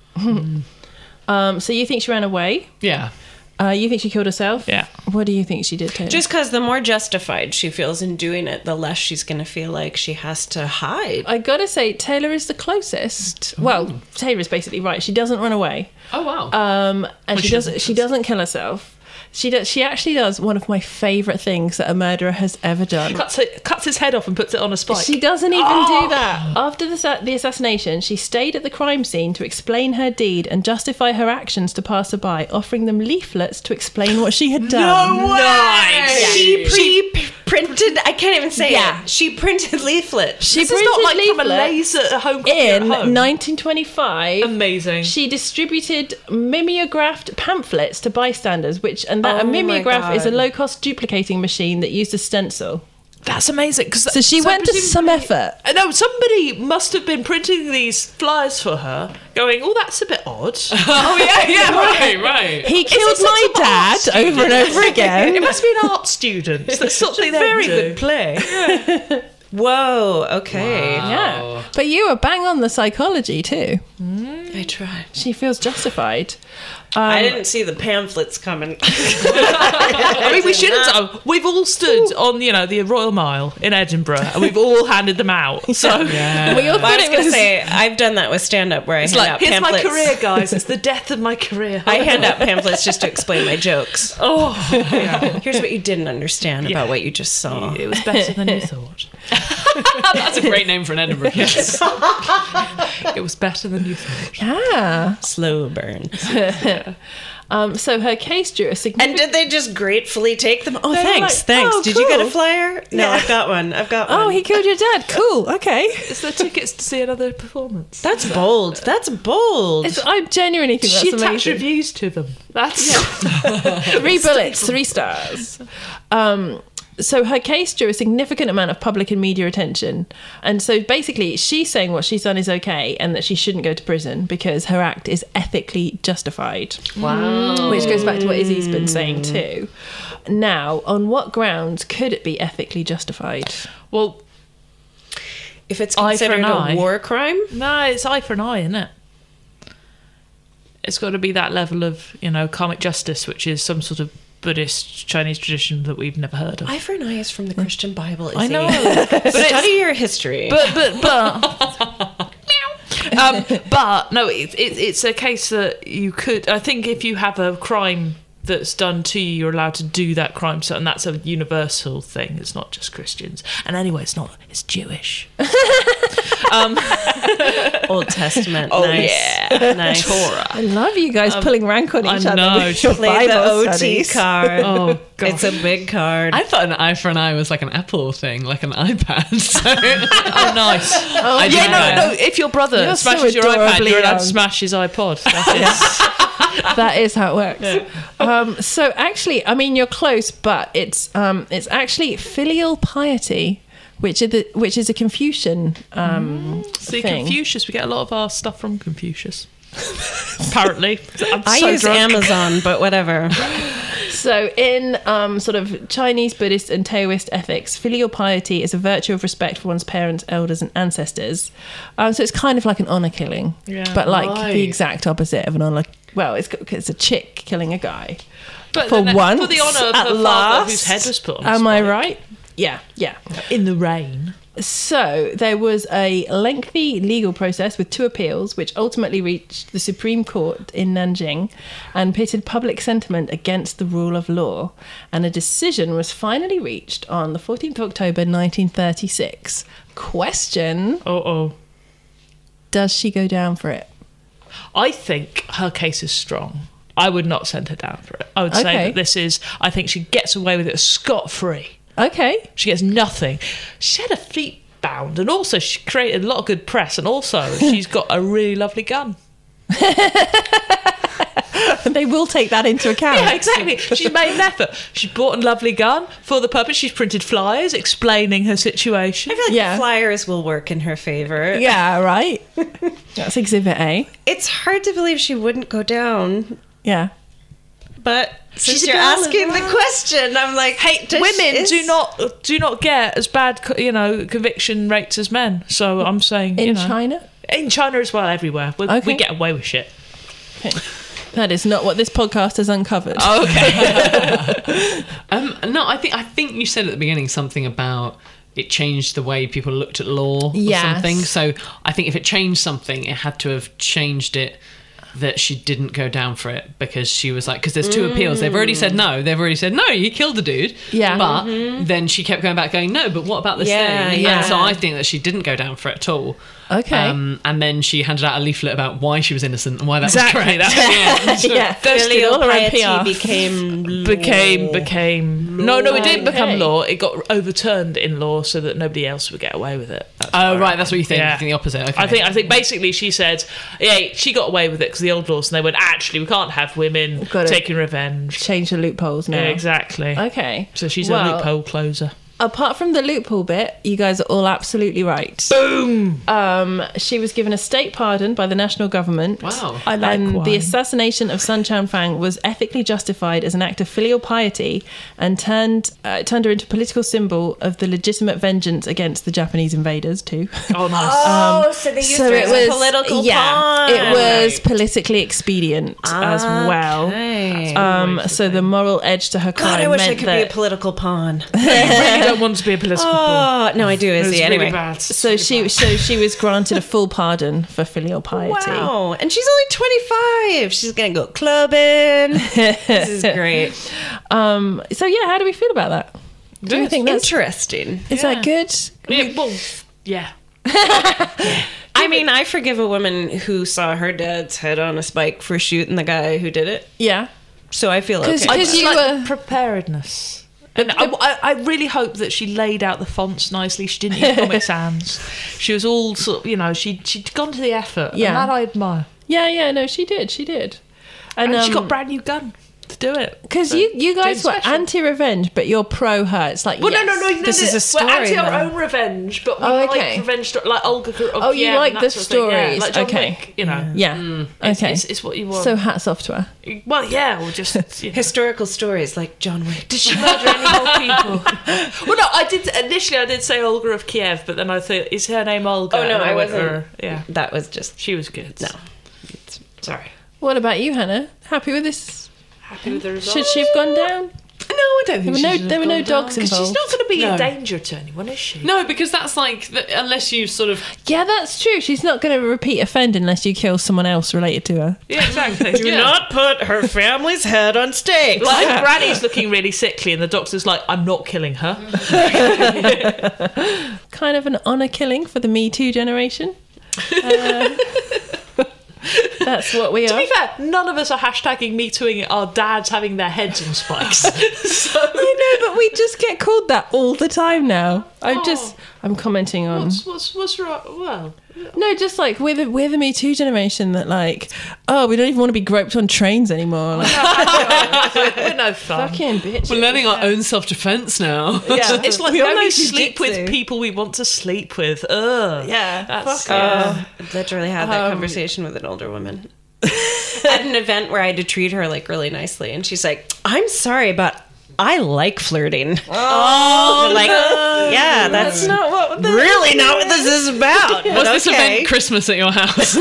So you think she ran away? Yeah. You think she killed herself? Yeah. What do you think she did, Taylor? Just because the more justified she feels in doing it, the less she's going to feel like she has to hide. I gotta say, Taylor is the closest. Well, Taylor is basically right. She doesn't run away, Oh, wow. and she doesn't. She doesn't kill herself. She does. She actually does one of my favourite things that a murderer has ever done. Cuts his head off and puts it on a spike. She doesn't even do that. After the assassination, she stayed at the crime scene to explain her deed and justify her actions to passerby, offering them leaflets to explain what she had done. Nice. She printed. I can't even say Yeah. it. She printed leaflets. She This is printed not like from a leaflets laser home copy in at home. 1925. Amazing. She distributed mimeographed pamphlets to bystanders, a Oh my mimeograph is a God. low-cost duplicating machine that used a stencil. That's amazing. So she went to some effort. No, somebody must have been printing these flyers for her, going, "Oh, that's a bit odd." Oh, yeah, right. He killed this my some dad art over and over it again. must be an art student. That's something they Very do. good play. Whoa. Okay. Yeah. But you were bang on the psychology too. I tried. She feels justified. I didn't see the pamphlets coming. I mean, we shouldn't. We've all stood on, the Royal Mile in Edinburgh, and we've all handed them out. So We all Well, I thought was it going to was say, I've done that with stand-up where I hand out here's pamphlets. my career, guys. It's the death of my career. I hand out pamphlets just to explain my jokes. Oh, Here's what you didn't understand about what you just saw. it was better than you thought. That's a great name for an Edinburgh piece. It was better than you thought. yeah. Slow burn. So her case drew a significant. And did they just gratefully take them? Oh, They were thanks, like, thanks. "Oh, Did you get a cool." flyer? No, I've got one. Oh, he killed your dad. Cool. Okay. It's the tickets to see another performance. That's bold. That's bold. I genuinely think She that's attached amazing. reviews to them. That's 3 bullets, 3 stars. So her case drew a significant amount of public and media attention. And so basically she's saying what she's done is okay and that she shouldn't go to prison because her act is ethically justified. Wow. Which goes back to what Izzy's been saying too. Now, on what grounds could it be ethically justified? Well, If it's Eye for considered an a eye. war crime? no, it's eye for an eye, isn't it? It's got to be that level of, karmic justice, which is some sort of Buddhist Chinese tradition that we've never heard of. Eye for an eye is from the Christian Bible. I know, but study your history. but no, it's a case that you could. I think if you have a crime that's done to you, you're allowed to do that crime. So, and that's a universal thing. It's not just Christians. And anyway, it's not. It's Jewish. Old Testament. Oh, nice. yeah. Nice. Torah. I love you guys pulling rank on I each other. know. with your Play the Bible OT studies. card. Oh, God. It's a big card. I thought an eye for an eye was like an Apple thing, like an iPad. So Oh, nice. I didn't know. No. If your brother You're so smashes your iPad, adorably you're allowed young. to smash his iPod. That That is how it works. So actually, I mean, you're close, but it's actually filial piety, which is a Confucian See, thing. Confucius, we get a lot of our stuff from Confucius. Apparently. I use Amazon, but whatever. So in sort of Chinese, Buddhist and Taoist ethics, filial piety is a virtue of respect for one's parents, elders and ancestors. So it's kind of like an honour killing, but like the exact opposite of an honour. Well, it's a chick killing a guy. But For then, once, for the honour of at her father, last. whose head was put on Am I display. right? Yeah. In the rain. So there was a lengthy legal process with 2 appeals, which ultimately reached the Supreme Court in Nanjing and pitted public sentiment against the rule of law. And a decision was finally reached on the 14th of October 1936. Question: does she go down for it? I think her case is strong. I would not send her down for it. I would say Okay. that this is, I think she gets away with it scot-free. Okay. She gets nothing. She had her feet bound, and also she created a lot of good press, and also she's got a really lovely gun. They will take that into account. Yeah, exactly. She's made an effort. She bought a lovely gun for the purpose. She's printed flyers explaining her situation. I feel like the flyers will work in her favor. Yeah, right. That's Exhibit A. It's hard to believe she wouldn't go down, Yeah. but since She's a you're girl as asking the well. question, I'm like, hey, Women do not get as bad, conviction rates as men. So I'm saying In China? in China as well, everywhere. We Okay. get away with shit. Okay. That is not what this podcast has uncovered. No, I think you said at the beginning something about it changed the way people looked at law or Yes. something. So I think if it changed something, it had to have changed it that she didn't go down for it because she was like, because there's 2 appeals. They've already said no. They've already said, no, you killed the dude. Yeah. But then she kept going back going, no, but what about this thing? yeah. And so I think that she didn't go down for it at all. Okay. And then she handed out a leaflet about why she was innocent and why that Exactly, was correct. that's the end. Yeah. Thirsted filial all around piety PR. became No, it didn't become Okay. law. It got overturned in law so that nobody else would get away with it. That's Oh, why. right, that's what you think. Yeah. You think the opposite. Okay. I think basically she said, yeah, she got away with it because the old laws, and they went, actually, we can't have women Got it. taking revenge. Change the loopholes now. Yeah, exactly. Okay. So she's a Well, loophole closer. Apart from the loophole bit, you guys are all absolutely right. Boom! She was given a state pardon by the national government. Wow. I like And wine. the assassination of Sun Chanfang was ethically justified as an act of filial piety and turned her into a political symbol of the legitimate vengeance against the Japanese invaders too. Oh, nice. so they used her as a political pawn. It was politically expedient as well. So the moral edge to her crime God, I wish I meant could that be a political pawn. I don't want to be a political pawn. Oh, no, I do, It was Izzy. really Anyway. bad. So she was granted a full pardon for filial piety. Wow. And she's only 25. She's going to go clubbing. This is great. So yeah, how do we feel about that? Do you think that's Interesting. is that good? Yeah, well, yeah. I mean, I forgive a woman who saw her dad's head on a spike for shooting the guy who did it. Yeah. So I feel okay. Because you were preparedness. And I really hope that she laid out the fonts nicely. She didn't use Comic Sans. She was all sort of, she'd gone to the effort. Yeah. And that I admire. Yeah, no, she did. And she got a brand new gun. Do it. Because you guys James were Special. anti-revenge, but you're pro-her. It's like, Well, yes, no. this is a story. We're anti our now. own revenge, but we Oh, like okay. revenge stories, like Olga of Oh, you Kiev like and that the sort of thing. Yeah, stories. like John Okay. Wick, you know. Yeah. Okay. It's what you want. So hats off to her. Well, yeah, or just you know. Historical stories like John Wick. Did she murder any more people? Well, no, I did say Olga of Kiev, but then I thought, is her name Olga? Oh, no, And I went, wasn't. Yeah, That was just... she was good. No. Sorry. What about you, Hannah? Happy with this? Happy with the result? Should she have gone down? No, I don't think There were no dogs Because involved. she's not going to be No. a danger to anyone, is she? No, because that's like, unless you sort of... Yeah, that's true. She's not going to repeat offend unless you kill someone else related to her. Yeah, exactly. Do not put her family's head on stakes. Like, Granny's looking really sickly, and the doctor's like, I'm not killing her. Kind of an honour killing for the Me Too generation. That's what we To are. be fair, none of us are hashtagging me tooing our dads having their heads on spikes. So, I know, but we just get called that all the time now. I'm commenting on... what's wrong? Well, No, just like we're the Me Too generation that like, oh, we don't even want to be groped on trains anymore. Like, we're no fun. fucking bitch. We're learning our own self-defense now. Yeah, It's like we all we know only sleep jujitsu. with people we want to sleep with. Ugh. Yeah, That's I literally had that conversation with an older woman at an event where I had to treat her like really nicely, and she's like, "I'm sorry, but I like flirting." Oh, like, yeah, that's not what. really not what this is about. Was this event Christmas at your house?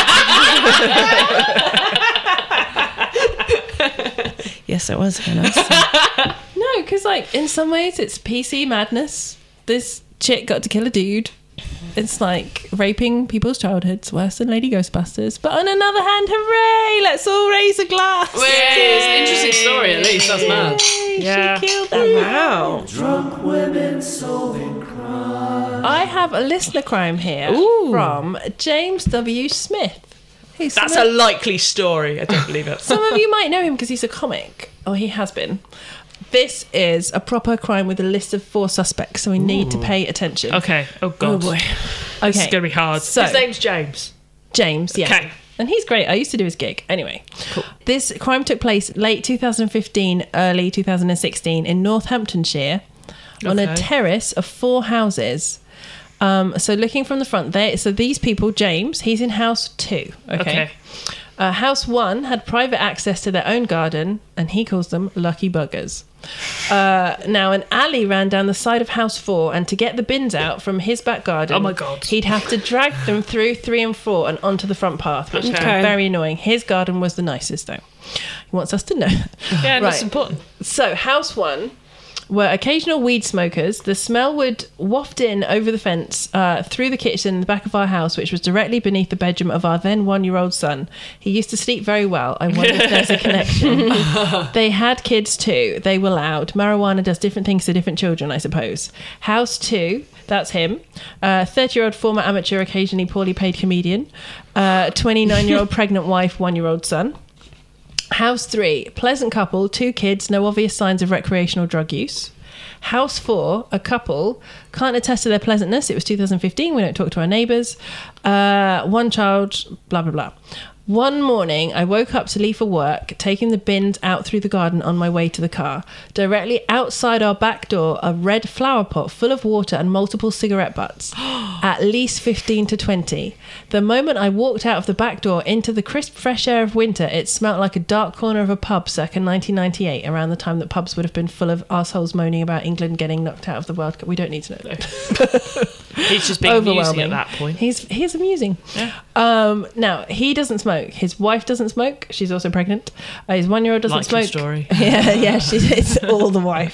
Yes, it was. Hannah. No, because like in some ways it's PC madness. This chick got to kill a dude. It's like raping people's childhoods, worse than Lady Ghostbusters. But on another hand, hooray! Let's all raise a glass. It's an interesting story, at least. That's mad. She killed that. Wow. Drunk women solving crime. I have a listener crime here from James W. Smith. Hey, That's a likely story. I don't believe it. Some of you might know him because he's a comic, or he has been. This is a proper crime with a list of 4 suspects, so we need to pay attention. Okay. Oh, God. Oh boy. This Okay. is going to be hard. So- His name's James. James, yeah. Okay. And he's great. I used to do his gig. Anyway, cool. This crime took place late 2015, early 2016 in Northamptonshire on a Okay. terrace of 4 houses. So looking from the front there, so these people, James, he's in house 2. Okay. House 1 had private access to their own garden, and he calls them lucky buggers. Now, an alley ran down the side of house 4, and to get the bins out from his back garden, Oh my God. he'd have to drag them through 3 and 4 and onto the front path, which is Okay. very annoying. His garden was the nicest, though. He wants us to know. Yeah, that's Right. important. So, house 1 were occasional weed smokers. The smell would waft in over the fence, through the kitchen in the back of our house, which was directly beneath the bedroom of our then 1-year-old son. He used to sleep very well. I wonder if there's a connection. They had kids too. They were loud. Marijuana does different things to different children, I suppose. House 2, that's him. 30-year-old former amateur, occasionally poorly paid comedian. 29-year-old pregnant wife, 1-year-old son. House 3, pleasant couple, 2 kids, no obvious signs of recreational drug use. House 4, a couple, can't attest to their pleasantness. It was 2015, we don't talk to our neighbours. 1 child, blah, blah, blah. One morning, I woke up to leave for work, taking the bins out through the garden on my way to the car. Directly outside our back door, a red flower pot full of water and multiple cigarette butts. At least 15 to 20. The moment I walked out of the back door into the crisp, fresh air of winter, it smelt like a dark corner of a pub circa 1998, around the time that pubs would have been full of arseholes moaning about England getting knocked out of the World Cup. We don't need to know that. He's just being amusing at that point. He's amusing. Yeah. Now, he doesn't smoke. His wife doesn't smoke. She's also pregnant. His 1-year-old doesn't Likely smoke. story. Yeah, it's all the wife.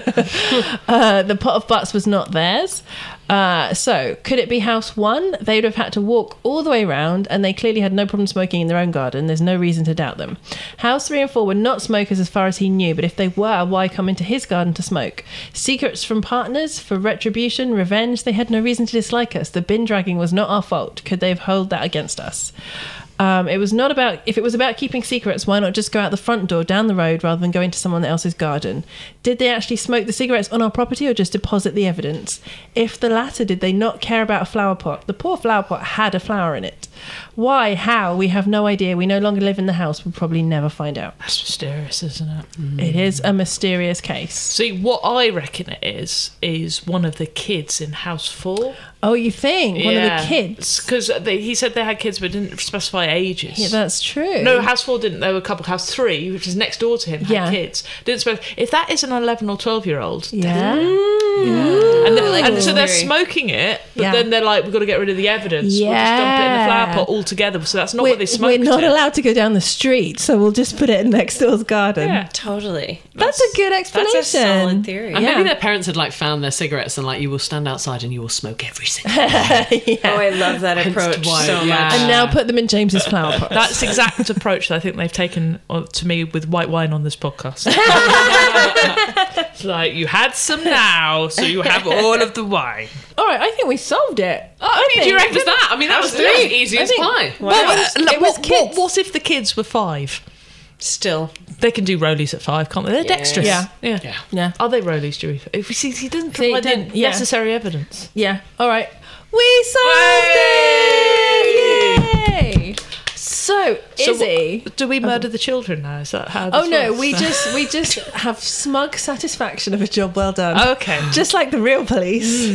The pot of butts was not theirs. So, could it be house 1? They would have had to walk all the way around, and they clearly had no problem smoking in their own garden. There's no reason to doubt them. House 3 and 4 were not smokers as far as he knew, but if they were, why come into his garden to smoke? Secrets from partners? For retribution? Revenge? They had no reason to dislike us. The bin dragging was not our fault. Could they have held that against us? It was not about, if it was about keeping secrets, why not just go out the front door down the road rather than go into someone else's garden? Did they actually smoke the cigarettes on our property or just deposit the evidence? If the latter, did they not care about a flower pot? The poor flower pot had a flower in it. Why? How? We have no idea. We no longer live in the house. We'll probably never find out. That's mysterious, isn't it? It is a mysterious case. See, what I reckon it is one of the kids in House 4. Oh, you think? One of the kids? Because he said they had kids but didn't specify ages. Yeah, that's true. No, House 4 didn't. There were a couple. House 3, which is next door to him, had kids. Didn't specify. If that is an 11 or 12-year-old... Yeah. And so they're smoking it, but then they're like, we've got to get rid of the evidence. Yeah. We'll just dump it in the flower pot altogether. So that's not what they smoked. We're not allowed to go down the street, so we'll just put it in next door's garden. Yeah. Totally. That's a good explanation. That's a solid theory. And maybe their parents had like found their cigarettes and like, you will stand outside and you will smoke every single one. Oh, I love that approach so much. And now put them in James's flower pot. That's the exact approach that I think they've taken to me with white wine on this podcast. It's like, you had some now, so you have all of the wine. All right, I think we solved it. Do you reckon that? I mean, that was easy as pie. What if the kids were 5? Still. They can do rollies at 5, can't they? They're dexterous. Yeah. Are they rollies, do we? If we see, he doesn't provide the necessary evidence. Yeah. All right. We solved it! Yay! So, Izzy, do we murder the children now? Is that how? Oh no, works? we just have smug satisfaction of a job well done. Okay, just like the real police.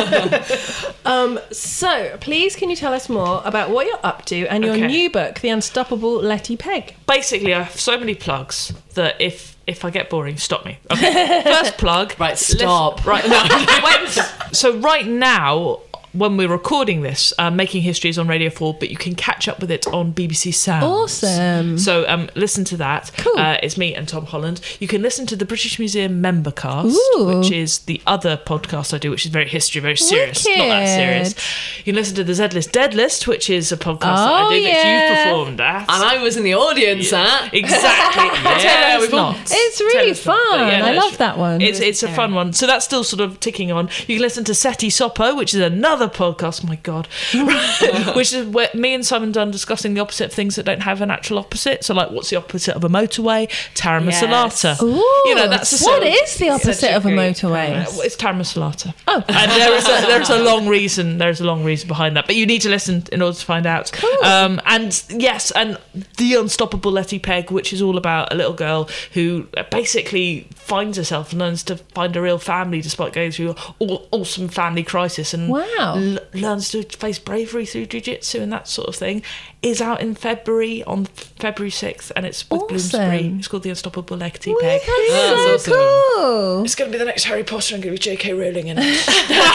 So, please, can you tell us more about what you're up to and your new book, The Unstoppable Letty Pegg? Basically, I have so many plugs that if I get boring, stop me. Okay, first plug. Right, stop. Right, no. So right now, when we're recording this, Making History is on Radio 4, but you can catch up with it on BBC Sounds. Awesome. So listen to that. Cool. It's me and Tom Holland. You can listen to the British Museum Membercast, which is the other podcast I do, which is very history, very serious. Wicked. Not that serious. You can listen to the Z-List Dead List, which is a podcast that I do that you performed at. And I was in the audience at. Exactly. Yeah, we've not. It's really fun. I love that one. It's a fun one. So that's still sort of ticking on. You can listen to Seti Sopo, which is another podcast, oh my god, which is where me and Simon Dunn discussing the opposite of things that don't have an actual opposite. So like, what's the opposite of a motorway? Taramasalata. Ooh, what is the opposite of a motorway? It's Taramasalata. Oh, and there's a long reason. There's a long reason behind that, but you need to listen in order to find out. Cool. And yes, and The Unstoppable Letty Pegg, which is all about a little girl who basically finds herself and learns to find a real family despite going through awesome family crisis, and learns to face bravery through jiu-jitsu and that sort of thing, is out in February, on February 6th, and it's with Bloomsbury. It's called The Unstoppable Letty Pegg. That's so cool. It's going to be the next Harry Potter. I'm going to be J.K. Rowling in it.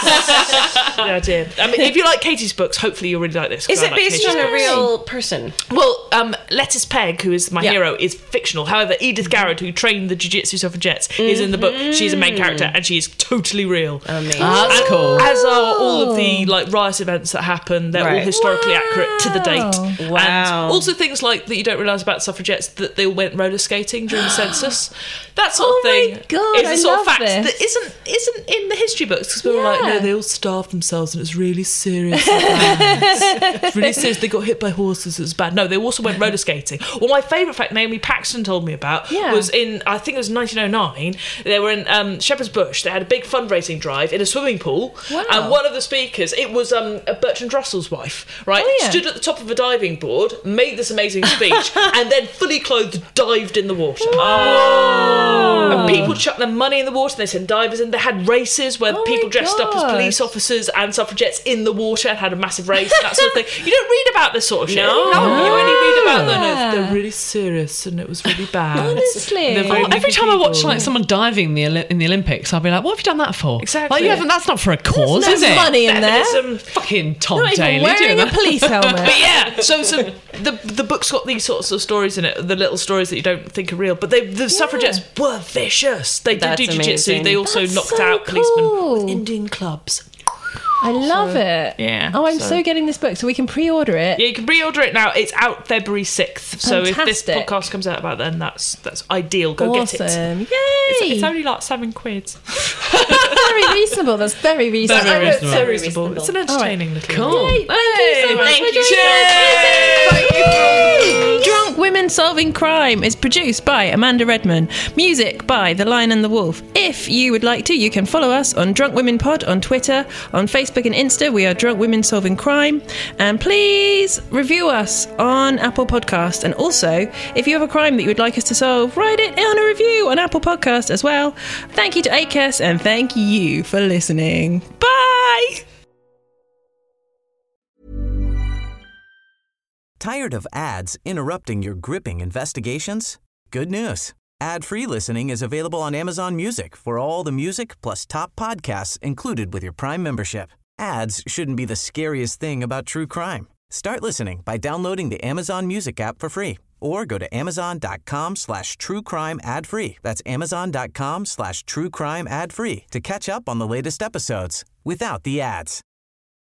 The idea. I mean, if you like Katie's books, hopefully you'll really like this. Is it based on a real person? Well, Letty Pegg, who is my hero, is fictional. However, Edith Garrett, who trained the jiu-jitsu suffragettes, is in the book. She's a main character, and she is totally real. Amazing. That's cool. As are all of the riot events that happen. They're all historically accurate to the date. Wow. And also things like that you don't realise about suffragettes, that they all went roller skating during the census. That sort of thing. Oh my God, is a sort I of fact love that isn't in the history books, because we were like, no, they all starved themselves and it's really serious. It's really serious. They got hit by horses. It was bad. No, they also went roller skating. Well, my favourite fact Naomi Paxton told me about was in, I think it was 1909. They were in Shepherd's Bush. They had a big fundraising drive in a swimming pool. Wow. And one of the speakers, it was Bertrand Russell's wife, right? Stood at the top of a diving board, made this amazing speech, and then fully clothed dived in the water. And people chucked their money in the water. They sent divers in. They had races where people dressed up as police officers and suffragettes in the water and had a massive race, that sort of thing. You don't read about this sort of shit. No. You only read about they're really serious and it was really bad. Honestly. Every time I watch like someone diving in the Olympics, I'll be like, what have you done that for? Exactly. Like, that's not for a cause, There's is it? money in there. Fucking Tom Not even Daley wearing doing a that. police helmet. But so the book's got these sorts of stories in it, the little stories that you don't think are real, but the suffragettes were vicious. They did do jiu-jitsu. They also knocked out policemen with Indian clubs. I love it. Yeah. Oh, I'm so getting this book, so we can pre-order it. Yeah, you can pre-order it now. It's out February 6th. So if this Fantastic. podcast comes out about then, that's ideal. Go get it. Awesome. Yay! It's only like £7. Very reasonable. reasonable. That's very reasonable. Very reasonable. So reasonable. It's an entertaining little. Cool. Yay, thank you so much. Drunk Women Solving Crime is produced by Amanda Redman. Music by The Lion and the Wolf. If you would like to, you can follow us on Drunk Women Pod on Twitter, on Facebook and Insta. We are Drunk Women Solving Crime. And please review us on Apple Podcast. And also, if you have a crime that you would like us to solve, write it on a review on Apple Podcast as well. Thank you to ACAS and thank you for listening. Bye! Tired of ads interrupting your gripping investigations? Good news. Ad-free listening is available on Amazon Music for all the music plus top podcasts included with your Prime membership. Ads shouldn't be the scariest thing about true crime. Start listening by downloading the Amazon Music app for free or go to amazon.com/truecrime ad-free. That's amazon.com/truecrime ad-free to catch up on the latest episodes without the ads.